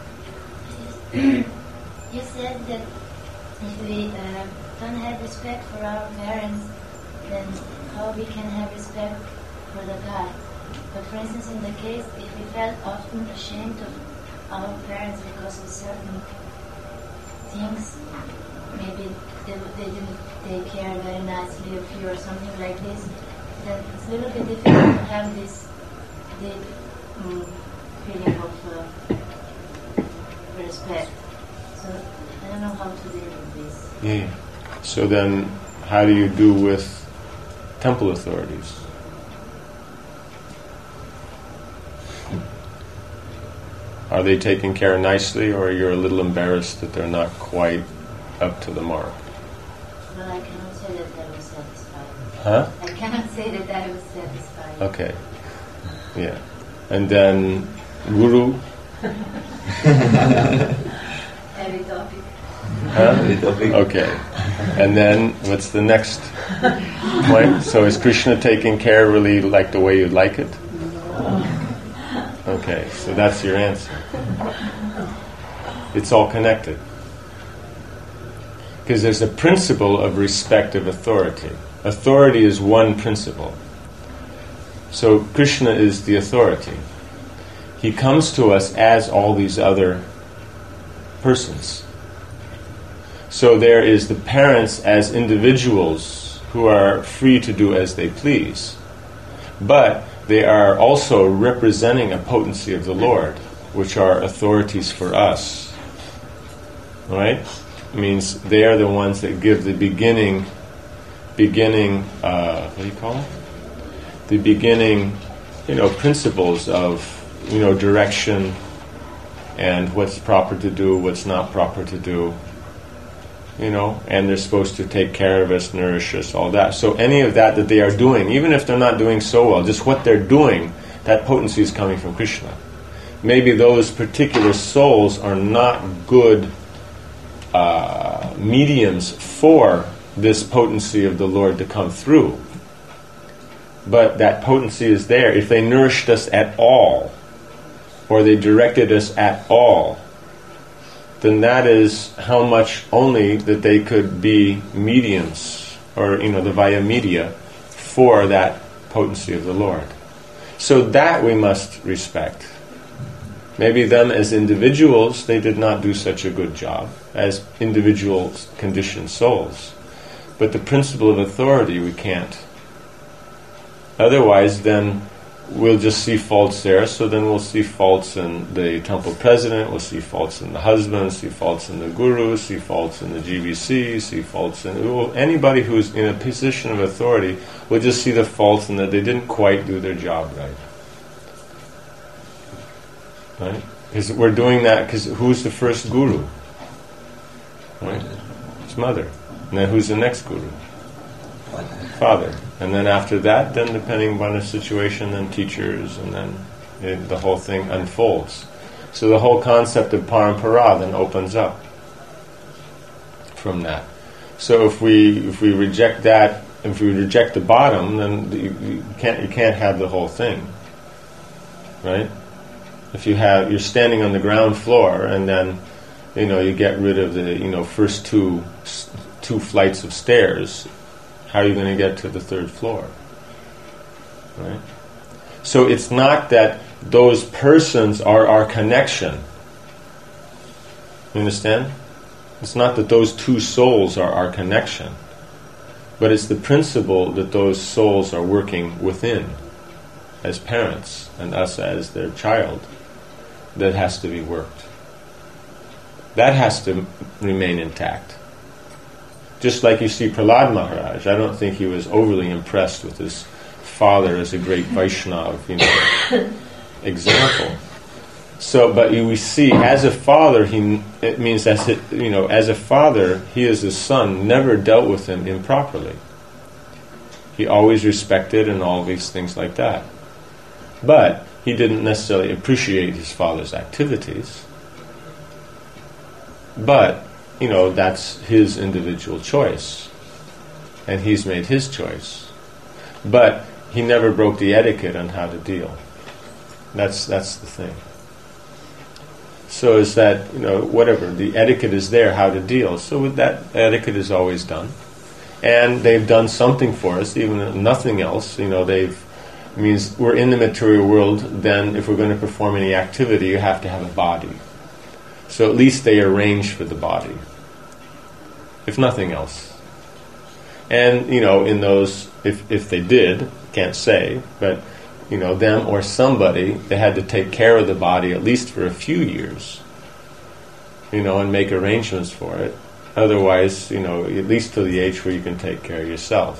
You said that if we don't have respect for our parents, then how we can have respect for the God? But for instance, in the case, if we felt often ashamed of our parents because of certain things, maybe they didn't take care very nicely of you or something like this, then it's a little bit difficult to have this deep feeling of respect. So I don't know how to deal with this. Yeah. So then, how do you do with temple authorities? Are they taken care of nicely, or you're a little embarrassed that they're not quite up to the mark? Well, I cannot say that I was satisfied. Huh? I cannot say that I was satisfied. Okay. Yeah. And then Guru? Every topic. Huh? Okay. And then what's the next point? So is Krishna taking care really like the way you'd like it? Okay, so that's your answer. It's all connected. Because there's a principle of respect of authority. Authority is one principle. So Krishna is the authority. He comes to us as all these other persons. So there is the parents as individuals who are free to do as they please. But they are also representing a potency of the Lord, which are authorities for us. Right? It means they are the ones that give the beginning, what do you call it? The beginning, principles of, direction and what's proper to do, what's not proper to do, and they're supposed to take care of us, nourish us, all that. So any of that they are doing, even if they're not doing so well, just what they're doing, that potency is coming from Krishna. Maybe those particular souls are not good mediums for this potency of the Lord to come through. But that potency is there. If they nourished us at all, or they directed us at all, then that is how much only that they could be mediums, or the via media, for that potency of the Lord. So that we must respect. Maybe them as individuals, they did not do such a good job as individual conditioned souls. But the principle of authority we can't. Otherwise, then we'll just see faults there. So then we'll see faults in the temple president, we'll see faults in the husband, see faults in the guru, see faults in the GBC, see faults in anybody who's in a position of authority. We'll just see the faults in that they didn't quite do their job right. Right? Because we're doing that because who's the first guru? Right? It's mother. And then who's the next guru? Father. And then after that, then depending upon the situation, then teachers, and then the whole thing unfolds. So the whole concept of parampara then opens up from that. So if we reject that, if we reject the bottom, then you can't have the whole thing, right? If you're standing on the ground floor, and then you get rid of the first two flights of stairs, how are you going to get to the third floor? Right? So it's not that those persons are our connection. You understand? It's not that those two souls are our connection, but it's the principle that those souls are working within as parents and us as their child that has to be worked. That has to remain intact. Just like you see Prahlad Maharaj, I don't think he was overly impressed with his father as a great Vaishnava, example. So, but we see, as a father, as a father, he as his son never dealt with him improperly. He always respected and all these things like that. But he didn't necessarily appreciate his father's activities. But that's his individual choice, and he's made his choice. But he never broke the etiquette on how to deal. That's the thing. So is that whatever the etiquette is there, how to deal. So with that, etiquette is always done, and they've done something for us, even if nothing else. Means we're in the material world. Then, if we're going to perform any activity, you have to have a body. So at least they arrange for the body, if nothing else. And, in those, if they did, can't say, but, them or somebody, they had to take care of the body at least for a few years, and make arrangements for it. Otherwise, at least to the age where you can take care of yourself,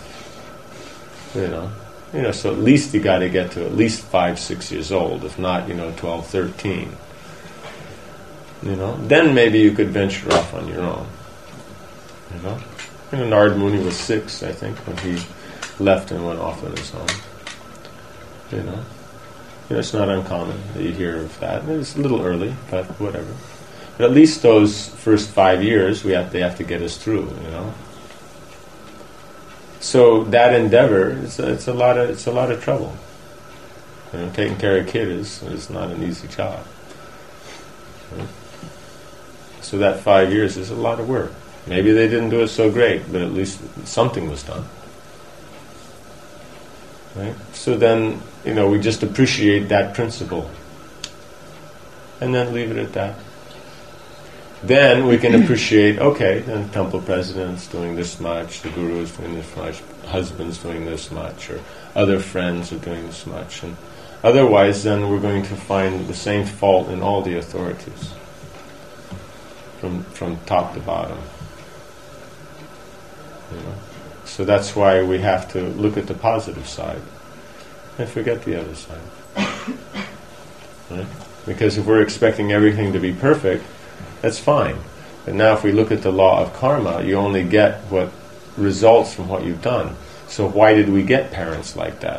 so at least you got to get to at least 5-6 years old, if not, 12, 13. Then maybe you could venture off on your own. Narad Muni was 6, I think, when he left and went off on his own. It's not uncommon that you hear of that. It's a little early, but whatever. But at least those first 5 years, they have to get us through. So that endeavor, it's a lot of trouble. Taking care of a kid is not an easy job. So that 5 years is a lot of work. Maybe they didn't do it so great, but at least something was done. Right? So then, we just appreciate that principle. And then leave it at that. Then we can appreciate, okay, then the temple president's doing this much, the guru is doing this much, husband's doing this much, or other friends are doing this much. And otherwise, then we're going to find the same fault in all the authorities, from top to bottom. So that's why we have to look at the positive side and forget the other side. Right? Because if we're expecting everything to be perfect, that's fine. But now if we look at the law of karma, you only get what results from what you've done. So why did we get parents like that?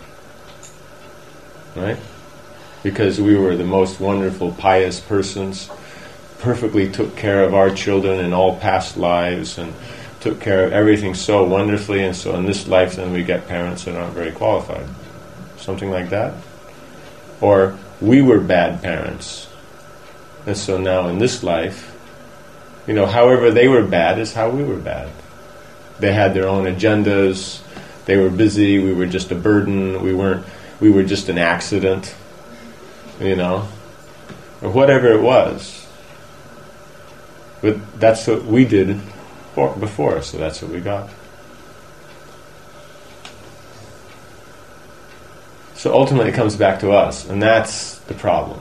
Right? Because we were the most wonderful, pious persons, perfectly took care of our children in all past lives, and took care of everything so wonderfully, and so in this life then we get parents that aren't very qualified. Something like that? Or we were bad parents, and so now in this life, however they were bad is how we were bad. They had their own agendas, they were busy, we were just a burden, we were just an accident, or whatever it was. But that's what we did before, so that's what we got. So ultimately it comes back to us, and that's the problem.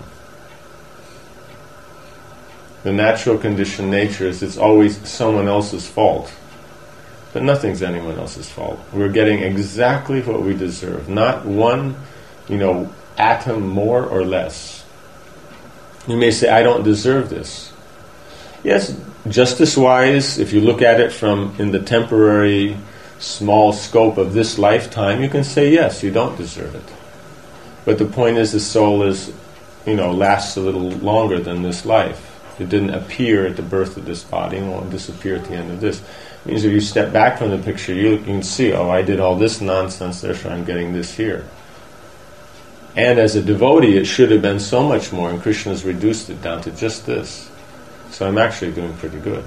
The natural conditioned nature is it's always someone else's fault. But nothing's anyone else's fault. We're getting exactly what we deserve. Not one, atom more or less. You may say, I don't deserve this. Yes, justice-wise, if you look at it from in the temporary, small scope of this lifetime, you can say, yes, you don't deserve it. But the point is the soul is, lasts a little longer than this life. It didn't appear at the birth of this body and won't disappear at the end of this. It means if you step back from the picture, you can see, I did all this nonsense, therefore I'm getting this here. And as a devotee, it should have been so much more, and Krishna's reduced it down to just this. So I'm actually doing pretty good.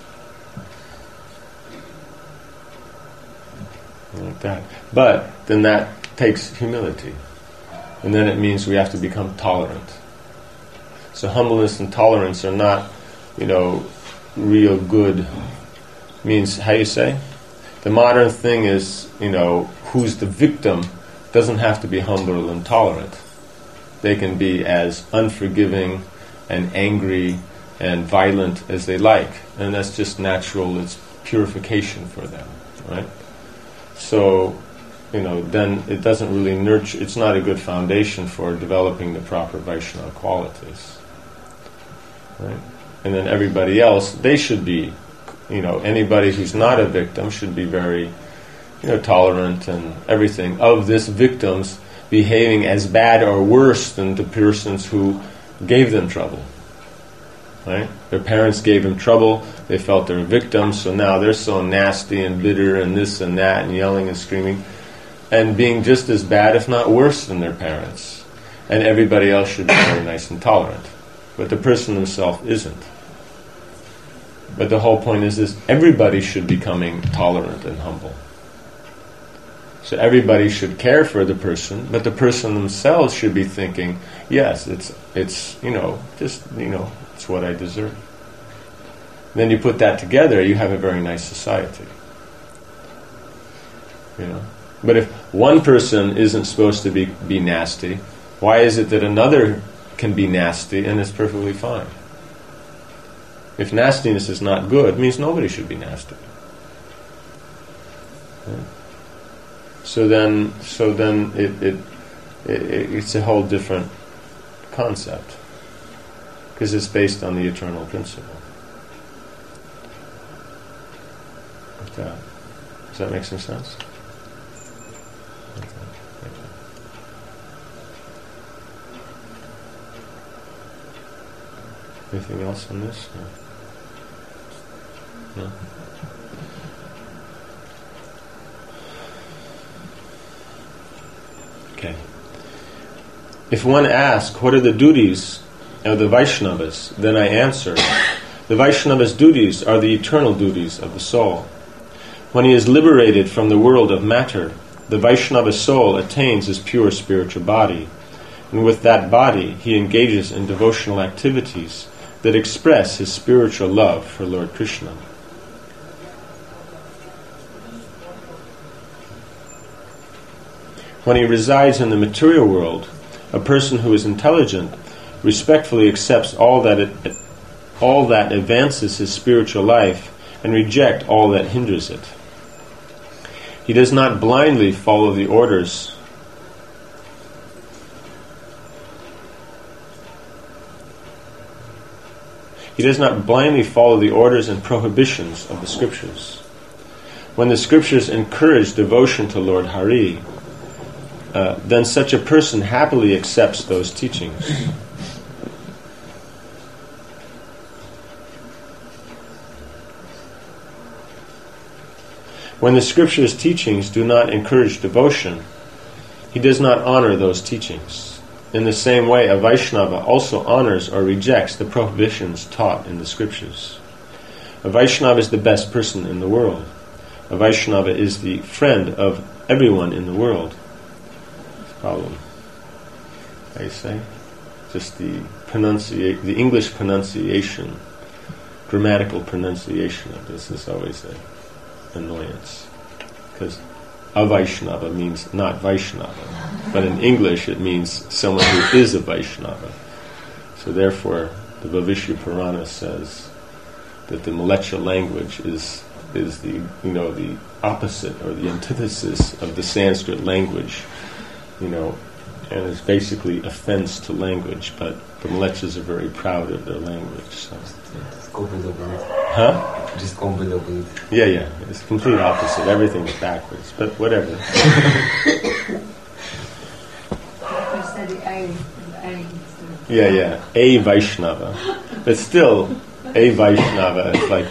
Like that. But then that takes humility. And then it means we have to become tolerant. So humbleness and tolerance are not, real good. Means, how you say? The modern thing is, who's the victim doesn't have to be humble and tolerant. They can be as unforgiving and angry and violent as they like. And that's just natural, it's purification for them, right? So, then it doesn't really nurture, it's not a good foundation for developing the proper Vaishnava qualities. Right? And then everybody else, they should be, anybody who's not a victim should be very, tolerant and everything of this victims behaving as bad or worse than the persons who gave them trouble. Right? Their parents gave them trouble, they felt they were victims, so now they're so nasty and bitter and this and that and yelling and screaming and being just as bad, if not worse, than their parents. And everybody else should be very nice and tolerant. But the person himself isn't. But the whole point is everybody should be becoming tolerant and humble. So everybody should care for the person, but the person themselves should be thinking, yes, it's it's what I deserve. Then you put that together, you have a very nice society. But if one person isn't supposed to be nasty, why is it that another can be nasty and it's perfectly fine? If nastiness is not good, it means nobody should be nasty. Right? So then it's a whole different concept because it's based on the eternal principle. Like that. Does that make some sense? Anything else on this? No? Okay. If one asks, what are the duties of the Vaishnavas? Then I answer, the Vaishnavas' duties are the eternal duties of the soul. When he is liberated from the world of matter, the Vaishnava soul attains his pure spiritual body, and with that body he engages in devotional activities that express his spiritual love for Lord Krishna. When he resides in the material world, a person who is intelligent respectfully accepts all that advances his spiritual life and rejects all that hinders it. He does not blindly follow the orders He does not blindly follow the orders and prohibitions of the scriptures. When the scriptures encourage devotion to Lord Hari, then such a person happily accepts those teachings. When the scriptures' teachings do not encourage devotion, he does not honor those teachings. In the same way, a Vaishnava also honors or rejects the prohibitions taught in the scriptures. A Vaishnava is the best person in the world. A Vaishnava is the friend of everyone in the world. Problem. How you say? Just the English pronunciation, grammatical pronunciation of this is always an annoyance. Because a Vaishnava means not Vaishnava. But in English it means someone who is a Vaishnava. So therefore the Bhavishya Purana says that the Mleccha language is the the opposite or the antithesis of the Sanskrit language, and it's basically offense to language, but the Mlechas are very proud of their language. So. Just complete opposite. Huh? Just complete opposite. Yeah. It's complete opposite. Everything's backwards, but whatever. Yeah. A Vaishnava. But still, a Vaishnava is like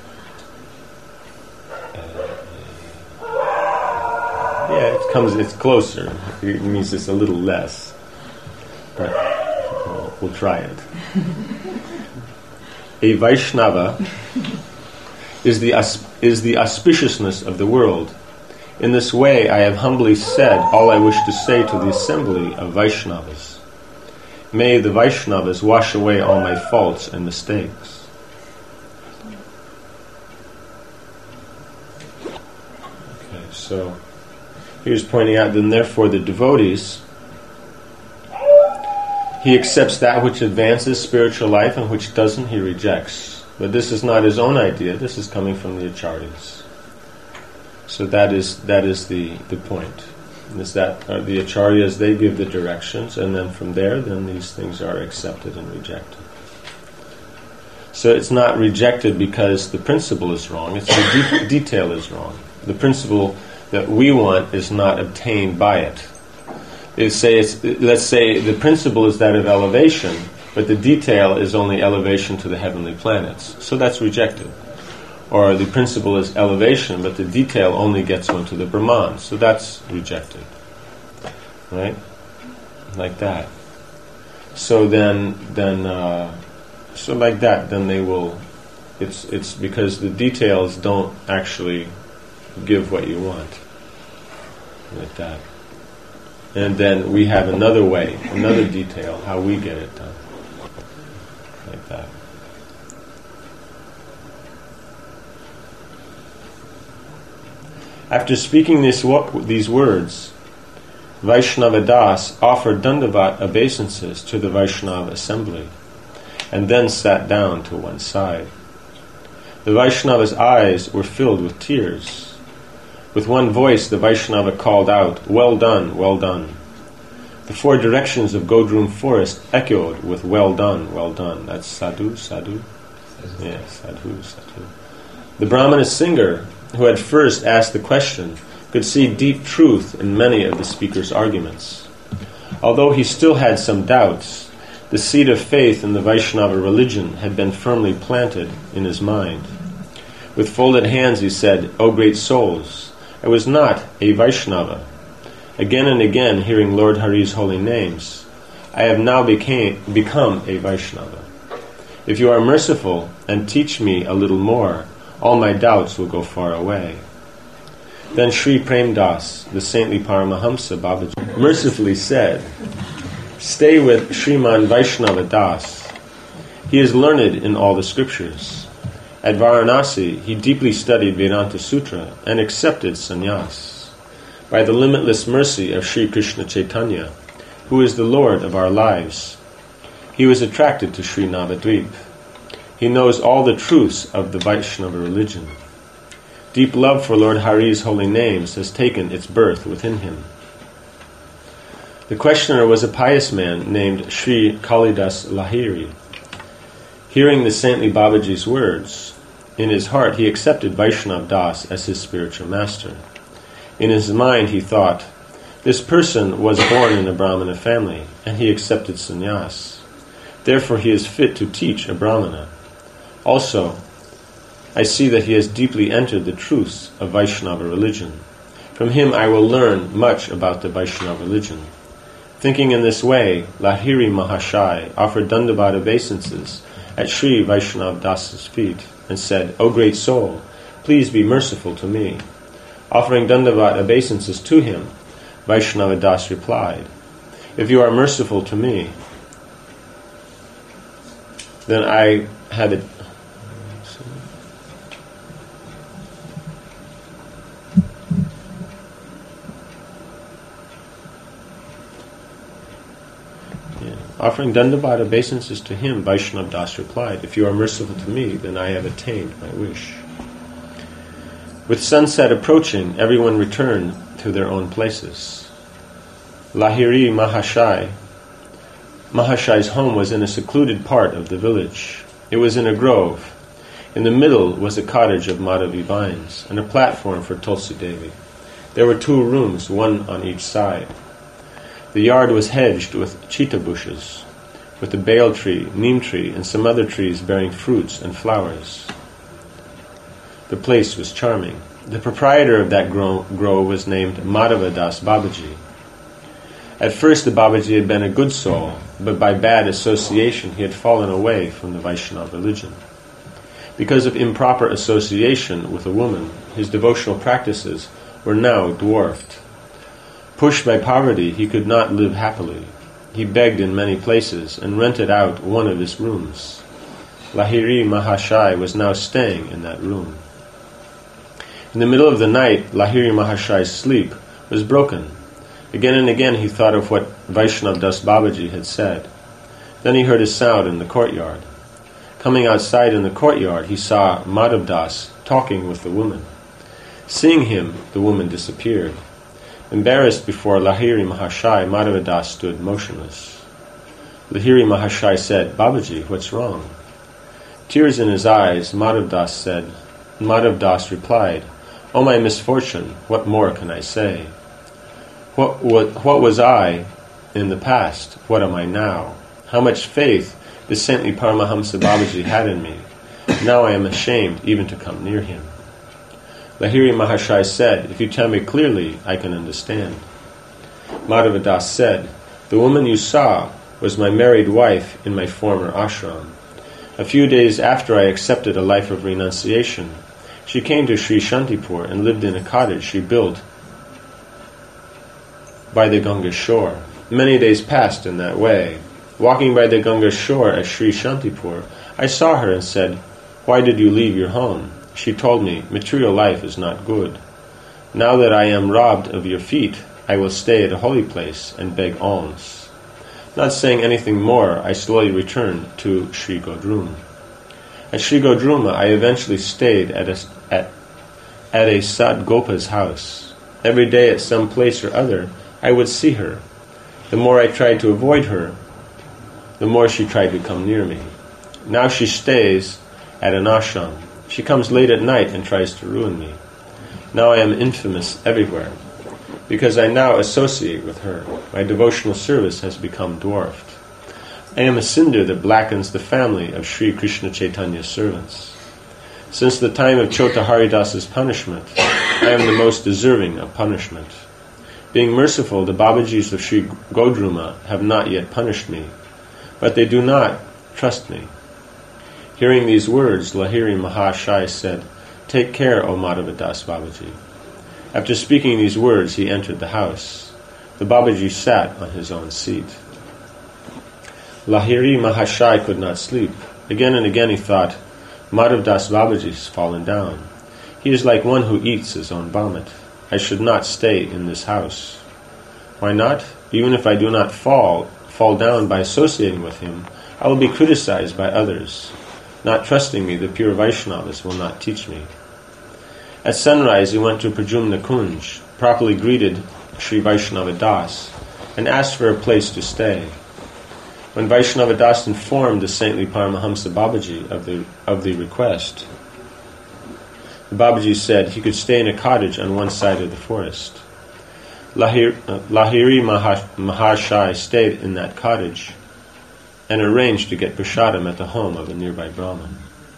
it's closer. It means it's a little less. But we'll try it. A Vaishnava is the auspiciousness of the world. In this way, I have humbly said all I wish to say to the assembly of Vaishnavas. May the Vaishnavas wash away all my faults and mistakes. Okay, so here's pointing out, then therefore the devotees, he accepts that which advances spiritual life and which doesn't, he rejects. But this is not his own idea, this is coming from the Acharyas. So that is the point. Is that the Acharyas, they give the directions, and then from there, then these things are accepted and rejected. So it's not rejected because the principle is wrong, it's the detail is wrong. The principle that we want is not obtained by it. Let's say the principle is that of elevation, but the detail is only elevation to the heavenly planets. So that's rejected. Or the principle is elevation, but the detail only gets one to the Brahman. So that's rejected. Right? Like that. So then like that, then they will. It's because the details don't actually give what you want. Like that. And then we have another way, another detail, how we get it done. Like that. After speaking these words, Vaishnava Das offered Dandavat obeisances to the Vaishnava assembly, and then sat down to one side. The Vaishnava's eyes were filled with tears. With one voice the Vaishnava called out, "Well done, well done." The four directions of Godrum forest echoed with "Well done, well done." That's sadhu, sadhu. Yeah, sadhu, sadhu. The Brahmana singer, who had first asked the question, could see deep truth in many of the speaker's arguments. Although he still had some doubts, the seed of faith in the Vaishnava religion had been firmly planted in his mind. With folded hands he said, "O great souls, I was not a Vaishnava. Again and again, hearing Lord Hari's holy names, I have now become a Vaishnava. If you are merciful and teach me a little more, all my doubts will go far away." Then Sri Prem Das, the saintly Paramahamsa Babaji, mercifully said, "Stay with Sriman Vaishnava Das. He is learned in all the scriptures. At Varanasi, he deeply studied Vedanta Sutra and accepted sannyas. By the limitless mercy of Sri Krishna Chaitanya, who is the Lord of our lives, he was attracted to Sri Navadvip. He knows all the truths of the Vaishnava religion. Deep love for Lord Hari's holy names has taken its birth within him." The questioner was a pious man named Sri Kalidas Lahiri. Hearing the saintly Babaji's words, in his heart he accepted Vaishnav Das as his spiritual master. In his mind he thought, this person was born in a Brahmana family, and he accepted sannyas. Therefore he is fit to teach a Brahmana. Also, I see that he has deeply entered the truths of Vaishnava religion. From him I will learn much about the Vaishnava religion. Thinking in this way, Lahiri Mahashai offered Dandavat obeisances at Sri Vaishnav Das's feet and said, O great soul, please be merciful to me. Offering Dandavat obeisances to him, Vaishnava Das replied, if you are merciful to me, then I have it. Offering Dandavat obeisances to him, Vaishnava Das replied, if you are merciful to me, then I have attained my wish. With sunset approaching, everyone returned to their own places. Lahiri Mahashai's home was in a secluded part of the village. It was in a grove. In the middle was a cottage of Madhavi vines and a platform for Tulsi Devi. There were 2 rooms, one on each side. The yard was hedged with cheetah bushes, with a bael tree, neem tree, and some other trees bearing fruits and flowers. The place was charming. The proprietor of that grove was named Madhava Das Babaji. At first the Babaji had been a good soul, but by bad association he had fallen away from the Vaishnava religion. Because of improper association with a woman, his devotional practices were now dwarfed. Pushed by poverty, he could not live happily. He begged in many places and rented out one of his rooms. Lahiri Mahashai was now staying in that room. In the middle of the night, Lahiri Mahashai's sleep was broken. Again and again he thought of what Vaishnav Das Babaji had said. Then he heard a sound in the courtyard. Coming outside in the courtyard, he saw Madhav Das talking with the woman. Seeing him, the woman disappeared. Embarrassed before Lahiri Mahashai, Madhava Das stood motionless. Lahiri Mahashai said, Babaji, what's wrong? Tears in his eyes, Madhav Das replied, O my misfortune, what more can I say? What was I in the past? What am I now? How much faith the saintly Paramahamsa Babaji had in me. Now I am ashamed even to come near him. Lahiri Mahashai said, if you tell me clearly, I can understand. Madhava Das said, the woman you saw was my married wife in my former ashram. A few days after I accepted a life of renunciation, she came to Sri Shantipur and lived in a cottage she built by the Ganga shore. Many days passed in that way. Walking by the Ganga shore at Sri Shantipur, I saw her and said, why did you leave your home? She told me, material life is not good. Now that I am robbed of your feet, I will stay at a holy place and beg alms. Not saying anything more, I slowly returned to Sri Godruma. At Sri Godruma, I eventually stayed at a Sad Gopa's house. Every day at some place or other, I would see her. The more I tried to avoid her, the more she tried to come near me. Now she stays at an ashram. She comes late at night and tries to ruin me. Now I am infamous everywhere. Because I now associate with her, my devotional service has become dwarfed. I am a cinder that blackens the family of Sri Krishna Chaitanya's servants. Since the time of Chota Haridasa's punishment, I am the most deserving of punishment. Being merciful, the Babajis of Sri Godruma have not yet punished me, but they do not trust me. Hearing these words, Lahiri Mahashai said, take care, O Madhava Das Babaji. After speaking these words, he entered the house. The Babaji sat on his own seat. Lahiri Mahashai could not sleep. Again and again he thought, Madhav Das Babaji has fallen down. He is like one who eats his own vomit. I should not stay in this house. Why not? Even if I do not fall down by associating with him, I will be criticized by others. Not trusting me, the pure Vaishnavas will not teach me. At sunrise, he went to Prajumna Kunj, properly greeted Sri Vaishnava Das, and asked for a place to stay. When Vaishnava Das informed the saintly Paramahamsa Babaji of the request, the Babaji said he could stay in a cottage on one side of the forest. Lahiri Maharshai stayed in that cottage and arranged to get prasadam at the home of a nearby Brahmin.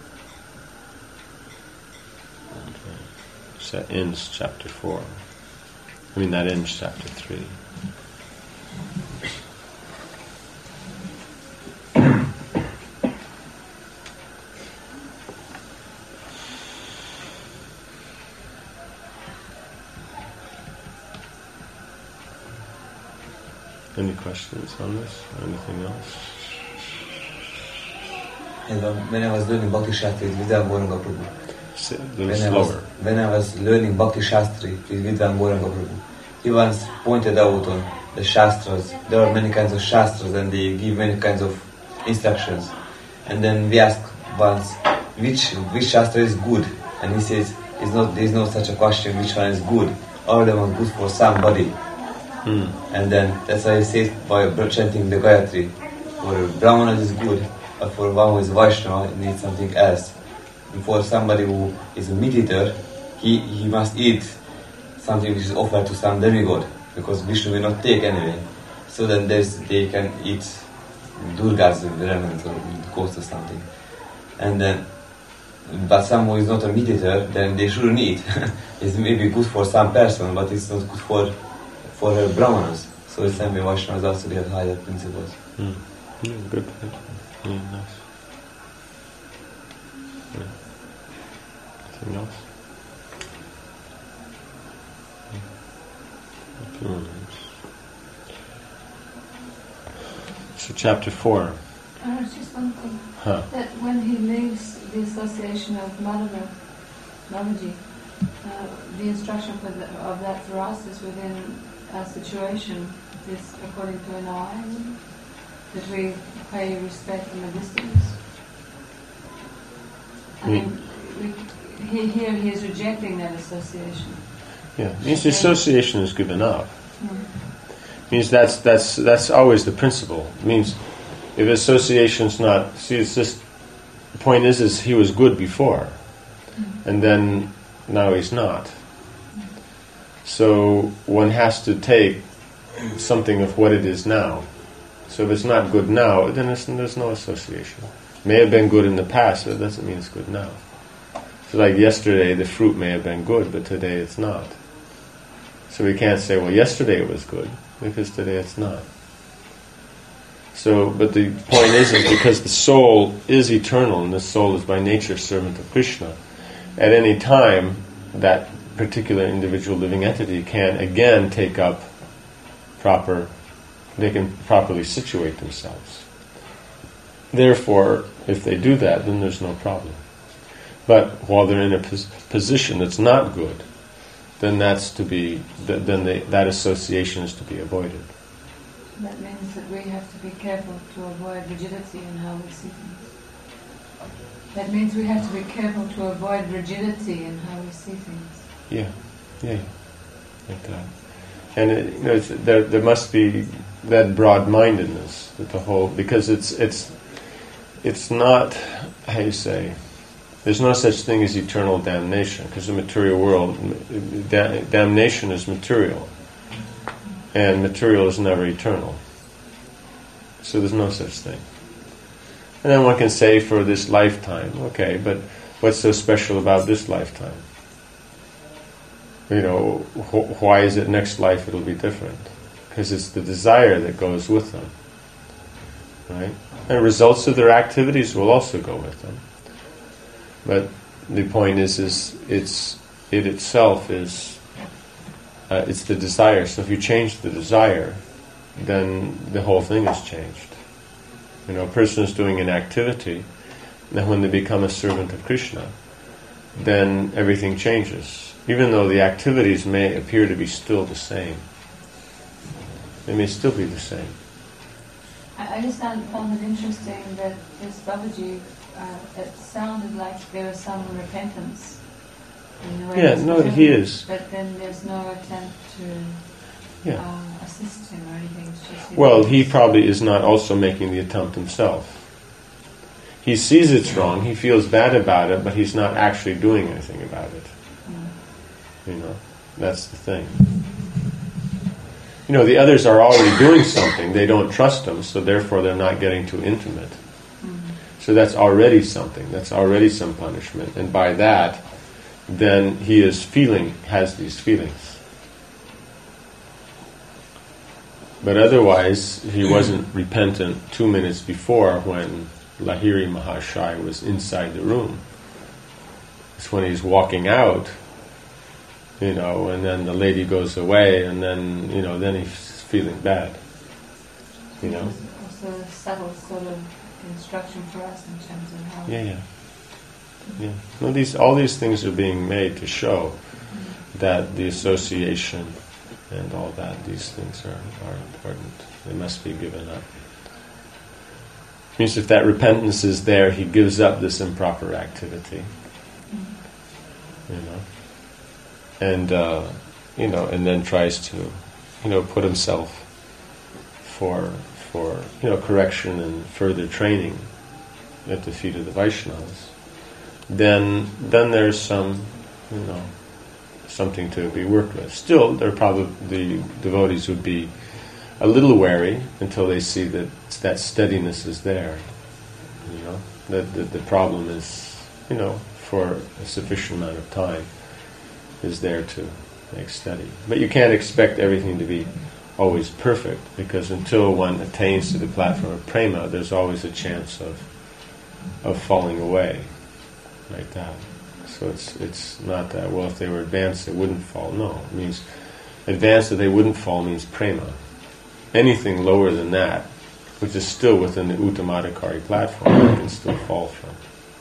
So that ends chapter 4. That ends chapter 3. Any questions on this or anything else? When I was learning Bhakti Shastri with Vidyan Gauranga Prabhu. Say a little slower. When I was learning Bhakti Shastri with Vidyan Gauranga Prabhu, he once pointed out on the Shastras. There are many kinds of Shastras and they give many kinds of instructions. And then we asked once, which Shastra is good? And he says, there is no such a question, which one is good. All of them are good for somebody. And then that's why I say by chanting the Gayatri, for Brahmana is good, but for one who is Vaishnava it needs something else. And for somebody who is a meat eater, he must eat something which is offered to some demigod, because Vishnu will not take anyway. So then they can eat Durgas, remnants or ghosts or something. And then, but someone who is not a meat eater, then they shouldn't eat. It's maybe good for some person, but it's not good for Brahmanas. So it's same way Vaishnavas also they have higher principles. Yeah, good. Yeah, nice. Yeah. Anything else? A few more minutes. So chapter 4. Just one thing. That when he leaves the association of Babaji, the instruction of that for us is within a situation is according to an eye, that we pay respect from a distance. Here he is rejecting that association. Yeah, means the association is good enough. Means that's always the principle. Means if association's not, it's just, the point is he was good before, and then now he's not. So one has to take something of what it is now. So if it's not good now, then there's no association. May have been good in the past, but it doesn't mean it's good now. So like yesterday, the fruit may have been good, but today it's not. So we can't say, well, yesterday it was good, because today it's not. So, but the point is because the soul is eternal, and the soul is by nature servant of Krishna, at any time, that particular individual living entity can again take up they can properly situate themselves. Therefore, if they do that, then there's no problem. But while they're in a position that's not good, then that association is to be avoided. That means that we have to be careful to avoid rigidity in how we see things. That means we have to be careful to avoid rigidity in how we see things. Yeah. Like that. And there must be that broad-mindedness, that the whole, because it's not, how you say, there's no such thing as eternal damnation, because the material world, damnation is material, and material is never eternal. So there's no such thing. And then one can say for this lifetime, okay, but what's so special about this lifetime? Why is it next life it'll be different? Because it's the desire that goes with them, right? And results of their activities will also go with them. But the point is it itself is, it's the desire. So if you change the desire, then the whole thing is changed. A person is doing an activity, and when they become a servant of Krishna, then everything changes. Even though the activities may appear to be still the same, they may still be the same. I just found it interesting that this Babaji, it sounded like there was some repentance in the way he is. But then there's no attempt to assist him or anything. It's just Well, he probably is not also making the attempt himself. He sees it's wrong, he feels bad about it, but he's not actually doing anything about it. You know, that's the thing. You know, the others are already doing something, they don't trust him, so therefore they're not getting too intimate. So that's already something, that's already some punishment. And by that, then he has these feelings. But otherwise, he wasn't repentant 2 minutes before when Lahiri Mahashaya was inside the room. It's when he's walking out, you know, and then the lady goes away, and then, you know, then he's feeling bad. You know? Also a subtle sort of instruction for us in terms of how... Yeah. No, all these things are being made to show that the association and all that, these things are important. They must be given up. Means if that repentance is there, he gives up this improper activity. You know, and you know, and then tries to, you know, put himself for you know, correction and further training at the feet of the Vaishnavas. Then there's some, you know, something to be worked with. Still, the devotees would be a little wary until they see that steadiness is there. You know, that the problem is, you know, for a sufficient amount of time is there to make steady. But you can't expect everything to be always perfect, because until one attains to the platform of prema, there's always a chance of falling away like that. So it's not that, well, if they were advanced they wouldn't fall. No, it means advanced that they wouldn't fall means prema. Anything lower than that, which is still within the Uttamadhikari platform, they can still fall from.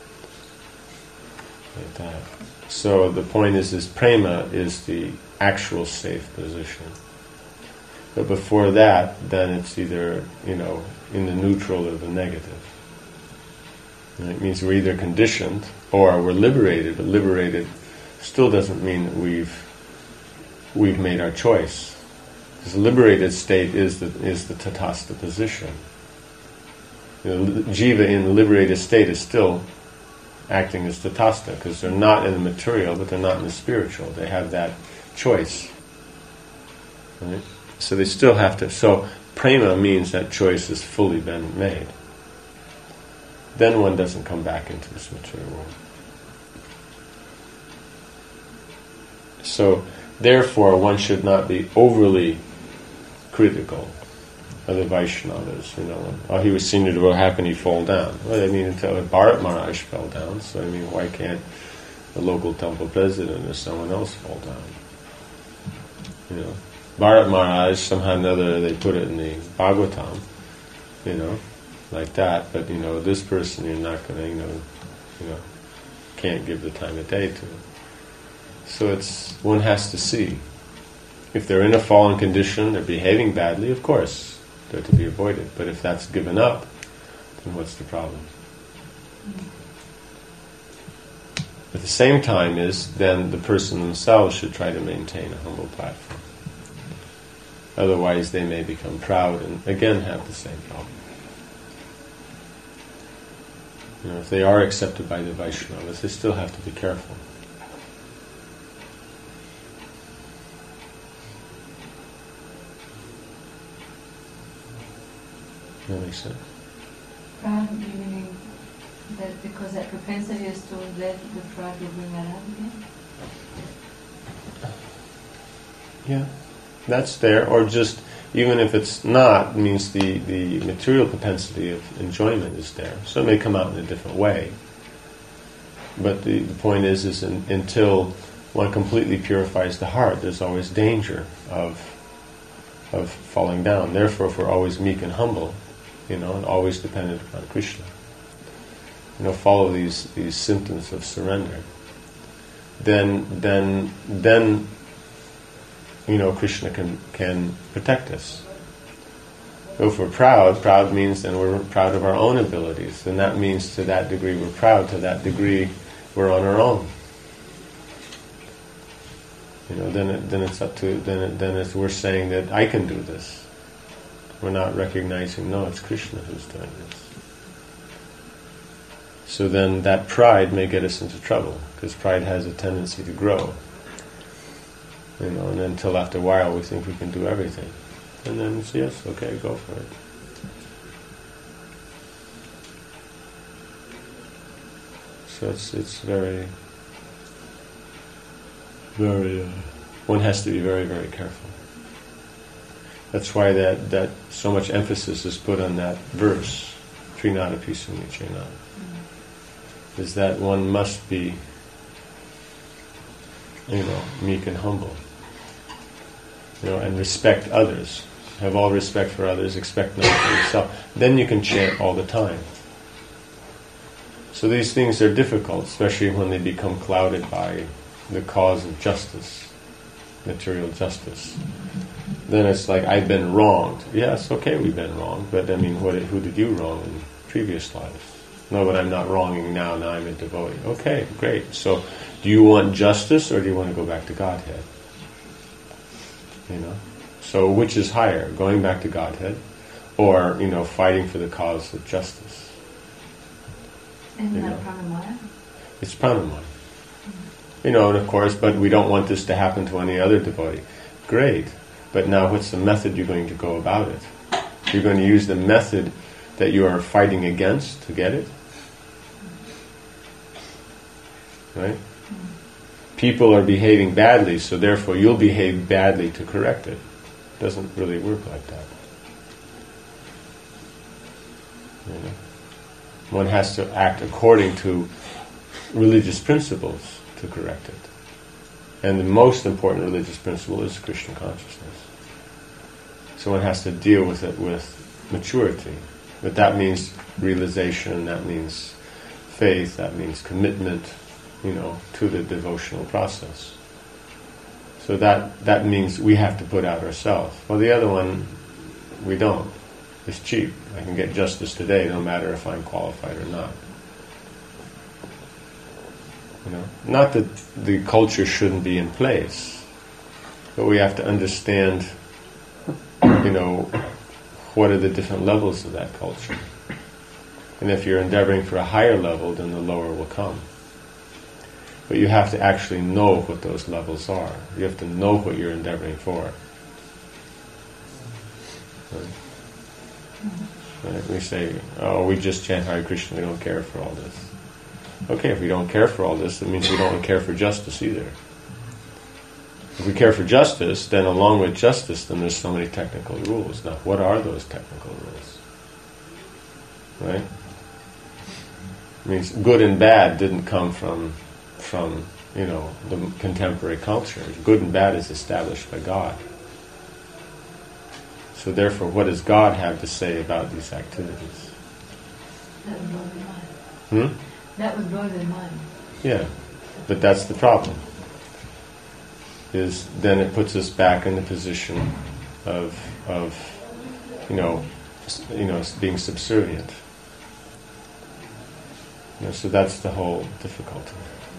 Like that. So the point is prema is the actual safe position. But before that, then it's either, you know, in the neutral or the negative. And it means we're either conditioned or we're liberated, but liberated still doesn't mean that we've made our choice. Because the liberated state is the tatastha position. You know, jiva in the liberated state is still acting as tatastha, because they're not in the material, but they're not in the spiritual. They have that choice. Right? So they still have to. So prema means that choice has fully been made. Then one doesn't come back into this material world. So therefore, one should not be overly critical of the Vaishnavas. You know, he was senior devotee, how can he fall down? Well, I mean, until Bharat Maharaj fell down. So I mean, why can't the local temple president or someone else fall down? You know, Bharat Maharaj, somehow or another, they put it in the Bhagavatam, you know, like that. But, you know, this person you're not going to, you know, can't give the time of day to. So one has to see. If they're in a fallen condition, they're behaving badly, of course, they're to be avoided. But if that's given up, then what's the problem? At the same time then the person themselves should try to maintain a humble platform. Otherwise they may become proud and again have the same problem. You know, if they are accepted by the Vaishnavas, they still have to be careful. That makes sense. Proud meaning that because that propensity is still there, the pride will bring that out again? Yeah, that's there. Or just, even if it's not, it means the material propensity of enjoyment is there. So it may come out in a different way. But the point is until one completely purifies the heart, there's always danger of falling down. Therefore, if we're always meek and humble, you know, and always dependent upon Krishna, you know, follow these symptoms of surrender, then you know, Krishna can protect us. If we're proud means then we're proud of our own abilities, and that means to that degree we're proud, to that degree we're on our own. then it's up to we're saying that I can do this. We're not recognizing, no, it's Krishna who's doing this. So then that pride may get us into trouble, because pride has a tendency to grow. And then until after a while we think we can do everything. And then it's, yes, okay, go for it. So it's very, very, one has to be very, very careful. That's why that so much emphasis is put on that verse, Trinadapi Sumicena, is that one must be, meek and humble, and respect others. Have all respect for others, expect nothing for yourself. Then you can chant all the time. So these things are difficult, especially when they become clouded by the cause of justice, material justice. Then it's like, I've been wronged. Yes, okay, we've been wronged, but who did you wrong in previous lives? No, but I'm not wronging now I'm a devotee. Okay, great. So, do you want justice or do you want to go back to Godhead? So which is higher, going back to Godhead or, fighting for the cause of justice? Isn't that pranamaya? It's pranamaya. And of course, but we don't want this to happen to any other devotee. Great. But now what's the method you're going to go about it? You're going to use the method that you are fighting against to get it? Right? People are behaving badly, so therefore you'll behave badly to correct it. It doesn't really work like that. One has to act according to religious principles to correct it. And the most important religious principle is Krishna consciousness. So one has to deal with it with maturity. But that means realization, that means faith, that means commitment, to the devotional process. So that means we have to put out ourselves. Well, the other one, we don't. It's cheap. I can get justice today, no matter if I'm qualified or not. Not that the culture shouldn't be in place, but we have to understand, what are the different levels of that culture. And if you're endeavoring for a higher level, then the lower will come. But you have to actually know what those levels are. You have to know what you're endeavoring for. Right? We say, we just chant Hare Krishna, we don't care for all this. Okay, if we don't care for all this, it means we don't care for justice either. If we care for justice, then along with justice, then there's so many technical rules. Now, what are those technical rules? Right? It means good and bad didn't come from the contemporary culture. Good and bad is established by God. So therefore, what does God have to say about these activities? That would blow their mind. That would blow their mind. Yeah, but that's the problem. Is then it puts us back in the position of being subservient. So that's the whole difficulty.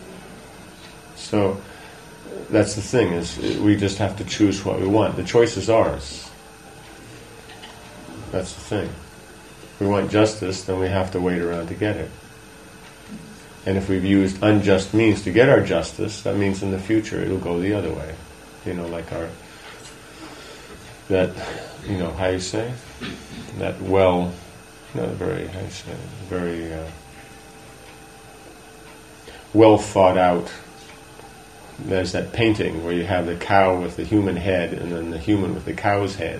So that's the thing, is we just have to choose what we want. The choice is ours. That's the thing. If we want justice, then we have to wait around to get it. And if we've used unjust means to get our justice, that means in the future it'll go the other way. Like how you say? That very well thought out. There's that painting where you have the cow with the human head and then the human with the cow's head.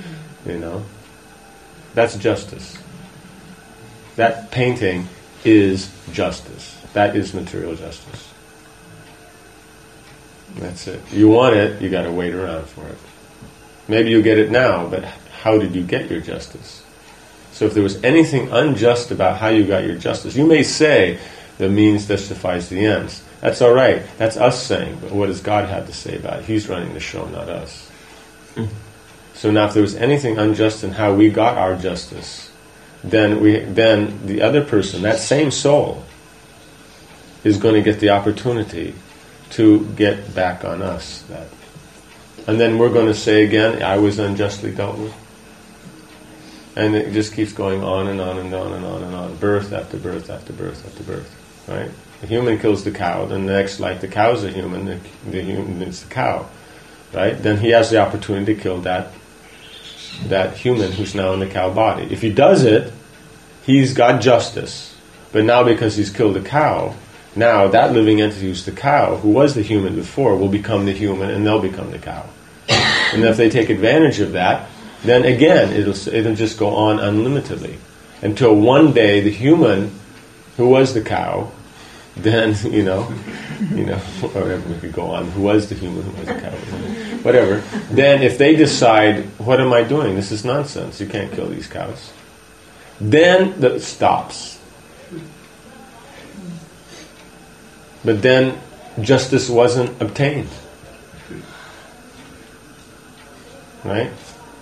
That's justice. That painting is justice. That is material justice. That's it. You want it, you got to wait around for it. Maybe you'll get it now, but how did you get your justice? So if there was anything unjust about how you got your justice, you may say the means justifies the ends. That's all right. That's us saying. But what does God have to say about it? He's running the show, not us. So now if there was anything unjust in how we got our justice, then the other person, that same soul, is going to get the opportunity to get back on us. And then we're going to say again, I was unjustly dealt with. And it just keeps going on and on and on and on and on. Birth after birth after birth after birth. Right? The human kills the cow, then the next life the cow's a human, the human is the cow. Right? Then he has the opportunity to kill that human who's now in the cow body. If he does it, he's got justice. But now because he's killed the cow, now that living entity who's the cow, who was the human before, will become the human and they'll become the cow. And if they take advantage of that, then again it'll just go on unlimitedly. Until one day the human who was the cow, then, or whatever, we could go on, who was the human, who was the cow, whatever. Then if they decide, what am I doing? This is nonsense. You can't kill these cows. Then it stops. But then justice wasn't obtained. Right?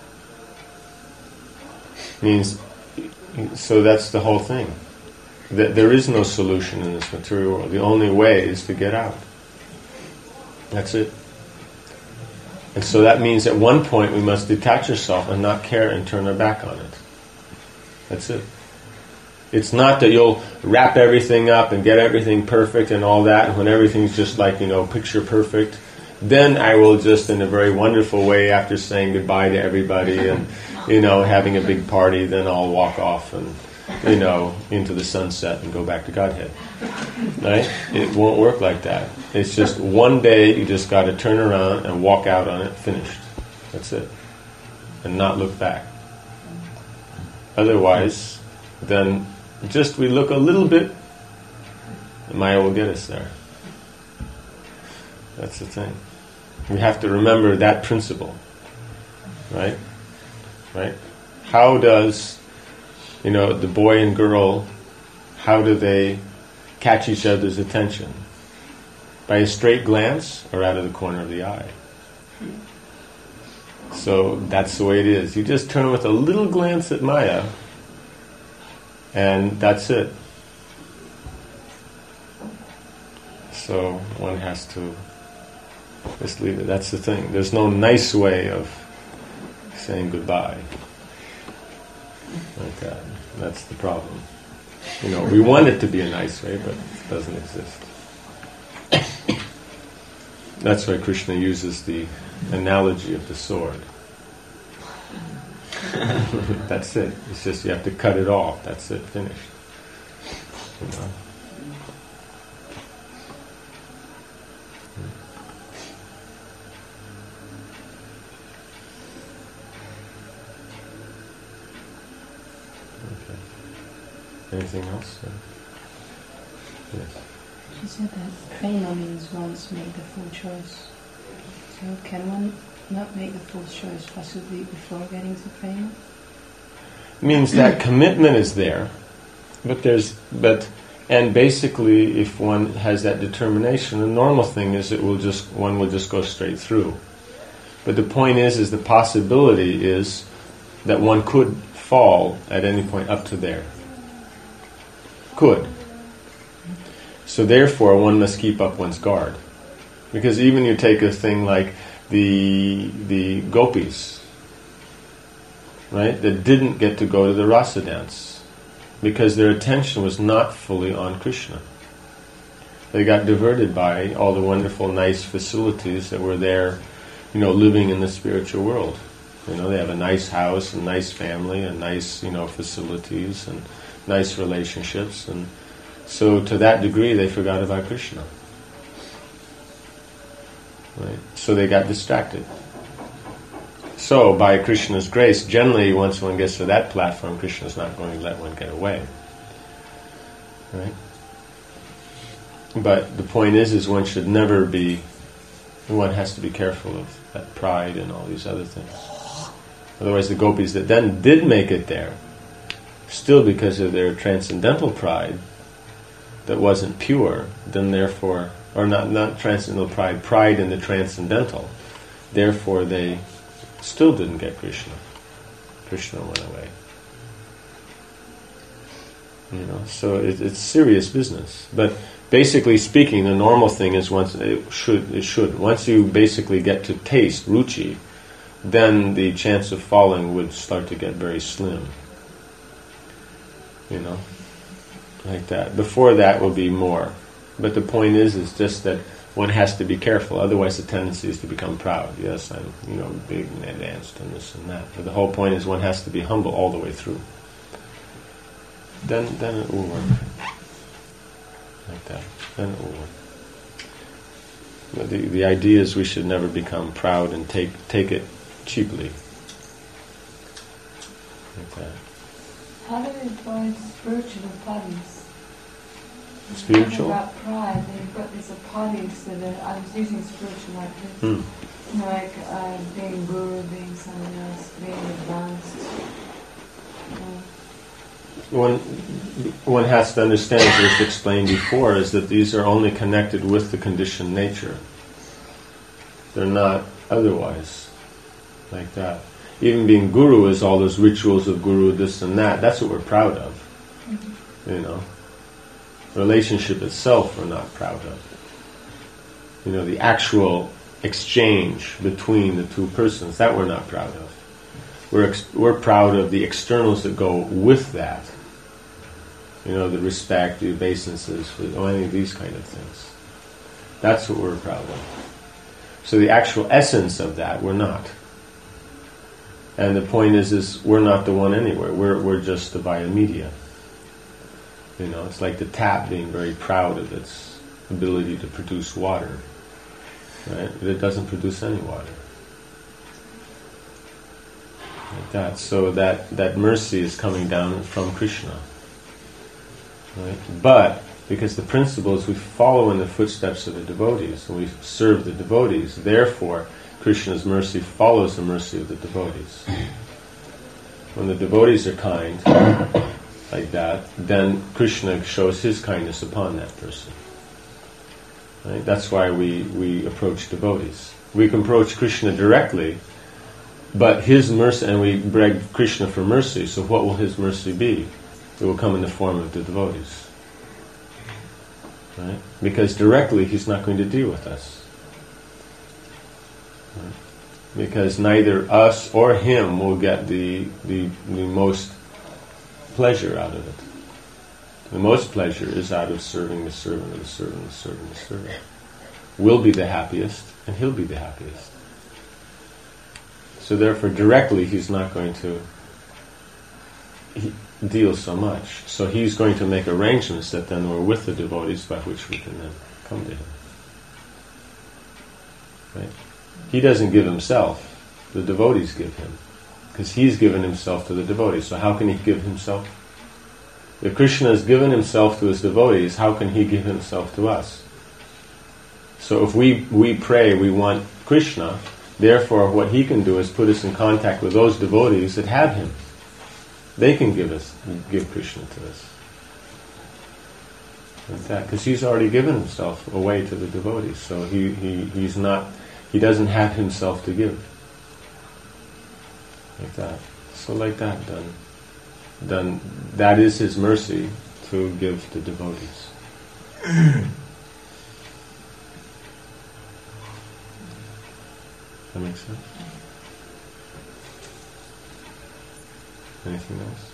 Means, so that's the whole thing. That there is no solution in this material world. The only way is to get out. That's it. And so that means at one point we must detach ourselves and not care and turn our back on it. That's it. It's not that you'll wrap everything up and get everything perfect and all that, and when everything's just like, picture perfect, then I will just, in a very wonderful way, after saying goodbye to everybody and, having a big party, then I'll walk off and, into the sunset and go back to Godhead. Right? It won't work like that. It's just one day you just got to turn around and walk out on it, finished. That's it. And not look back. Otherwise, then just we look a little bit, and Maya will get us there. That's the thing. We have to remember that principle. Right? Right? How does, the boy and girl, how do they catch each other's attention? By a straight glance or out of the corner of the eye? So that's the way it is. You just turn with a little glance at Maya, and that's it. So one has to just leave it. That's the thing. There's no nice way of saying goodbye like that. That's the problem. We want it to be a nice way, but it doesn't exist. That's why Krishna uses the analogy of the sword. That's it. It's just you have to cut it off. That's it. Finished. Anything else? Yes. She said that prema means once make the full choice. So can one not make the full choice possibly before getting to prema? Means that commitment is there, and basically if one has that determination, the normal thing is one will just go straight through. But the point is the possibility is that one could fall at any point up to there. Could. So therefore one must keep up one's guard. Because even you take a thing like the gopis, right, that didn't get to go to the rasa dance because their attention was not fully on Krishna. They got diverted by all the wonderful nice facilities that were there, living in the spiritual world. They have a nice house, a nice family, and nice, facilities and nice relationships, and so to that degree they forgot about Krishna. Right? So they got distracted. So by Krishna's grace, generally once one gets to that platform, Krishna's not going to let one get away. Right? But the point is one should never be, one has to be careful of that pride and all these other things. Otherwise the gopis that then did make it there, still because of their transcendental pride that wasn't pure, then therefore, or not transcendental pride in the transcendental, therefore they still didn't get Krishna. Krishna went away. So it's serious business. But basically speaking, the normal thing is once you basically get to taste ruchi, then the chance of falling would start to get very slim. Like that. Before that will be more. But the point is just that one has to be careful, otherwise the tendency is to become proud. Yes, I'm big and advanced and this and that. But the whole point is one has to be humble all the way through. Then it will work. Like that. Then it will work. But the idea is we should never become proud and take it cheaply. Like that. How do we avoid spiritual parties? Spiritual? About pride, they've got these parties that I was using spiritual like this. Like being guru, being someone else, being advanced. One has to understand, as was explained before, is that these are only connected with the conditioned nature. They're not otherwise. Like that. Even being guru is all those rituals of guru, this and that. That's what we're proud of. Relationship itself we're not proud of. The actual exchange between the two persons, that we're not proud of. We're proud of the externals that go with that. The respect, the obeisances, any of these kind of things. That's what we're proud of. So the actual essence of that, we're not. And the point is we're not the one anywhere. We're just the via media. It's like the tap being very proud of its ability to produce water. Right? But it doesn't produce any water. Like that. So that mercy is coming down from Krishna. Right? But because the principle is we follow in the footsteps of the devotees and we serve the devotees, therefore Krishna's mercy follows the mercy of the devotees. When the devotees are kind, like that, then Krishna shows his kindness upon that person. Right? That's why we approach devotees. We can approach Krishna directly, but his mercy, and we beg Krishna for mercy, so what will his mercy be? It will come in the form of the devotees. Right? Because directly he's not going to deal with us. Right? Because neither us or him will get the most pleasure out of it. The most pleasure is out of serving the servant of the servant, the servant, the servant. We'll be the happiest, and he'll be the happiest. So therefore, directly he's not going to deal so much. So he's going to make arrangements that then we're with the devotees by which we can then come to him. Right? He doesn't give himself. The devotees give him. Because he's given himself to the devotees. So how can he give himself? If Krishna has given himself to his devotees, how can he give himself to us? So if we pray, we want Krishna, therefore what he can do is put us in contact with those devotees that have him. They can give Krishna to us. Like that. Because he's already given himself away to the devotees. So he doesn't have himself to give. Like that. So like that, then that is his mercy to give to devotees. That makes sense? Anything else?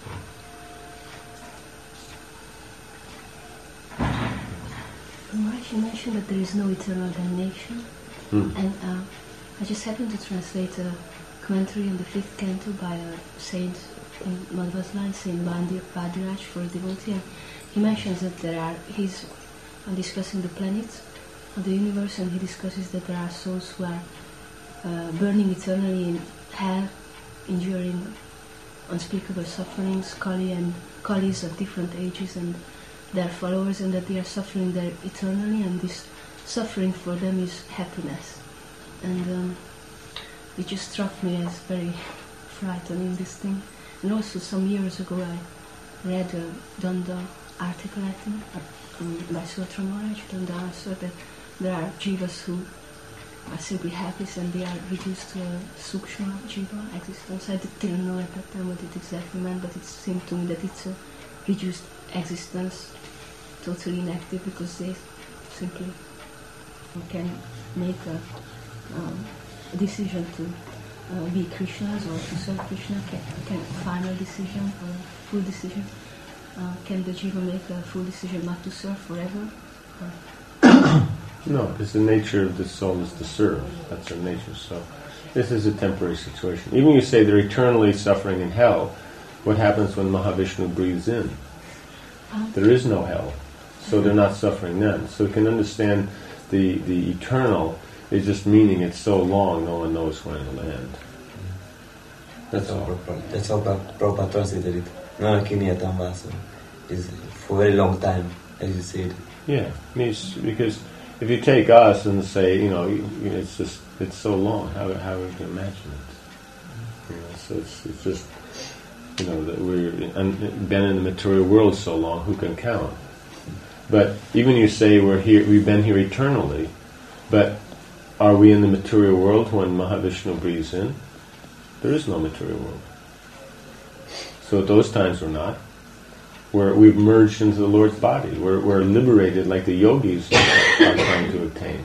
Maharaj, you mentioned that there is no eternal damnation. And I just happened to translate a commentary on the 5th canto by a saint in Madhva's line, Saint Badiraj, for a devotee. And he mentions that he's discussing the planets of the universe, and he discusses that there are souls who are burning eternally in hell, enduring unspeakable sufferings, Kalis of different ages and their followers, and that they are suffering there eternally, and this suffering for them is happiness. And it just struck me as very frightening, this thing. And also some years ago I read a Danda article, I think, by Sutra Maharaj. Danda answered that there are jivas who are simply happy and they are reduced to a sukshma jiva existence. I didn't know at that time what it exactly meant, but it seemed to me that it's a reduced existence totally inactive because they simply can make a decision to be Krishnas or to serve Krishna, can final decision or full decision. Can the jiva make a full decision not to serve forever? No, because the nature of the soul is to serve. That's their nature. So this is a temporary situation. Even you say they're eternally suffering in hell, what happens when Mahavishnu breathes in? There is no hell. So they're not suffering then. So you can understand the eternal is just meaning it's so long no one knows when it'll end. That's how Prabhupada translated it. Nanakinyatam Vasa is for a very long time, as you said. Yeah, means because if you take us and say, it's so long. How we can imagine it? So it's just, that we've been in the material world so long. Who can count? But even you say we've been here eternally, but are we in the material world when Mahavishnu breathes in? There is no material world. So at those times we're not. We've merged into the Lord's body. We're liberated like the yogis are trying to obtain.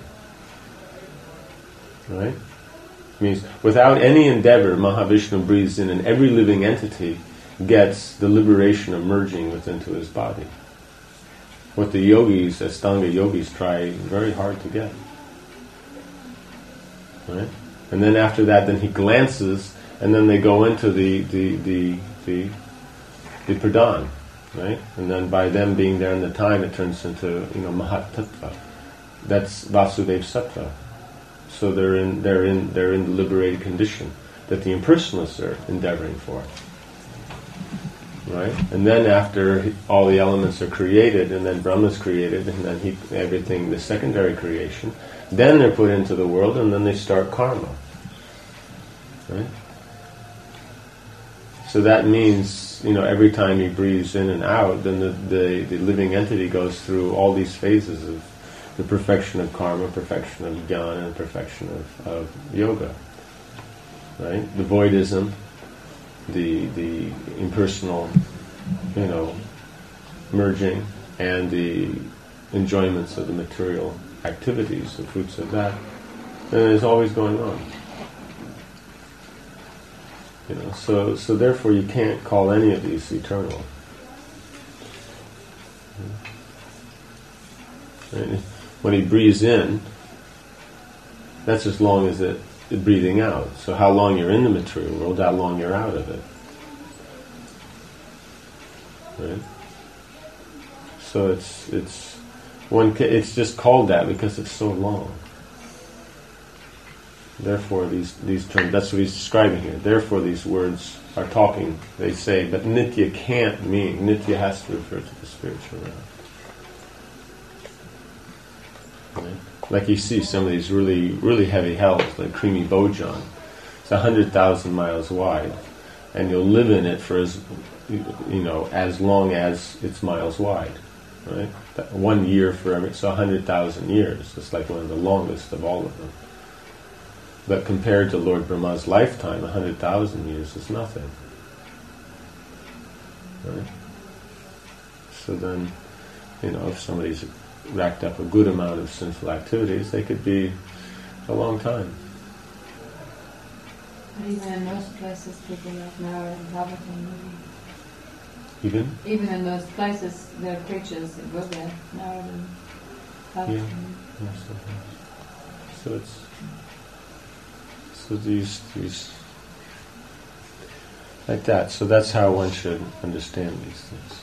Right? It means without any endeavor, Mahavishnu breathes in and every living entity gets the liberation of merging into his body. What the yogis, Astanga yogis, try very hard to get. Right? And then after that, then he glances, and then they go into the pradhan, right? And then by them being there in the time, it turns into Mahat Tattva. That's Vasudev Sattva. So they're in the liberated condition that the impersonalists are endeavoring for. Right? And then after all the elements are created, and then Brahma's created, and then everything, the secondary creation, then they're put into the world, and then they start karma. Right? So that means, every time he breathes in and out, then the living entity goes through all these phases of the perfection of karma, perfection of jnana, and perfection of yoga. Right? The voidism, the impersonal, merging, and the enjoyments of the material activities, the fruits of that, and it's always going on. So therefore you can't call any of these eternal. Right? When he breathes in, that's as long as the breathing out. So how long you're in the material world, how long you're out of it. Right? So it's just called that because it's so long. Therefore, these terms, that's what he's describing here. Therefore, these words are talking, they say, but Nitya can't mean, Nitya has to refer to the spiritual realm. Right? Like you see some of these really, really heavy hells, like Creamy Bojan. It's 100,000 miles wide, and you'll live in it for as long as it's miles wide. Right? 1 year forever, so 100,000 years. It's like one of the longest of all of them. But compared to Lord Brahma's lifetime, 100,000 years is nothing. Right? So then, if somebody's racked up a good amount of sinful activities, they could be a long time. But even in those places, people like Nara and Bhagavatam maybe. Even in those places, there are creatures that go there, Nara and Bhagavatam. Yeah. So these like that. So that's how one should understand these things.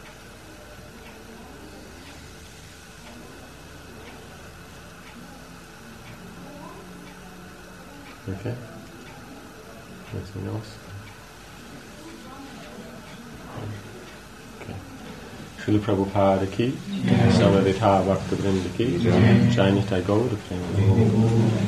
Okay? Anything else? Okay. Srila Prabhupada ki, Sarvaditha Bhakta Vrinda ki, Jai Nitai Gaura Prema.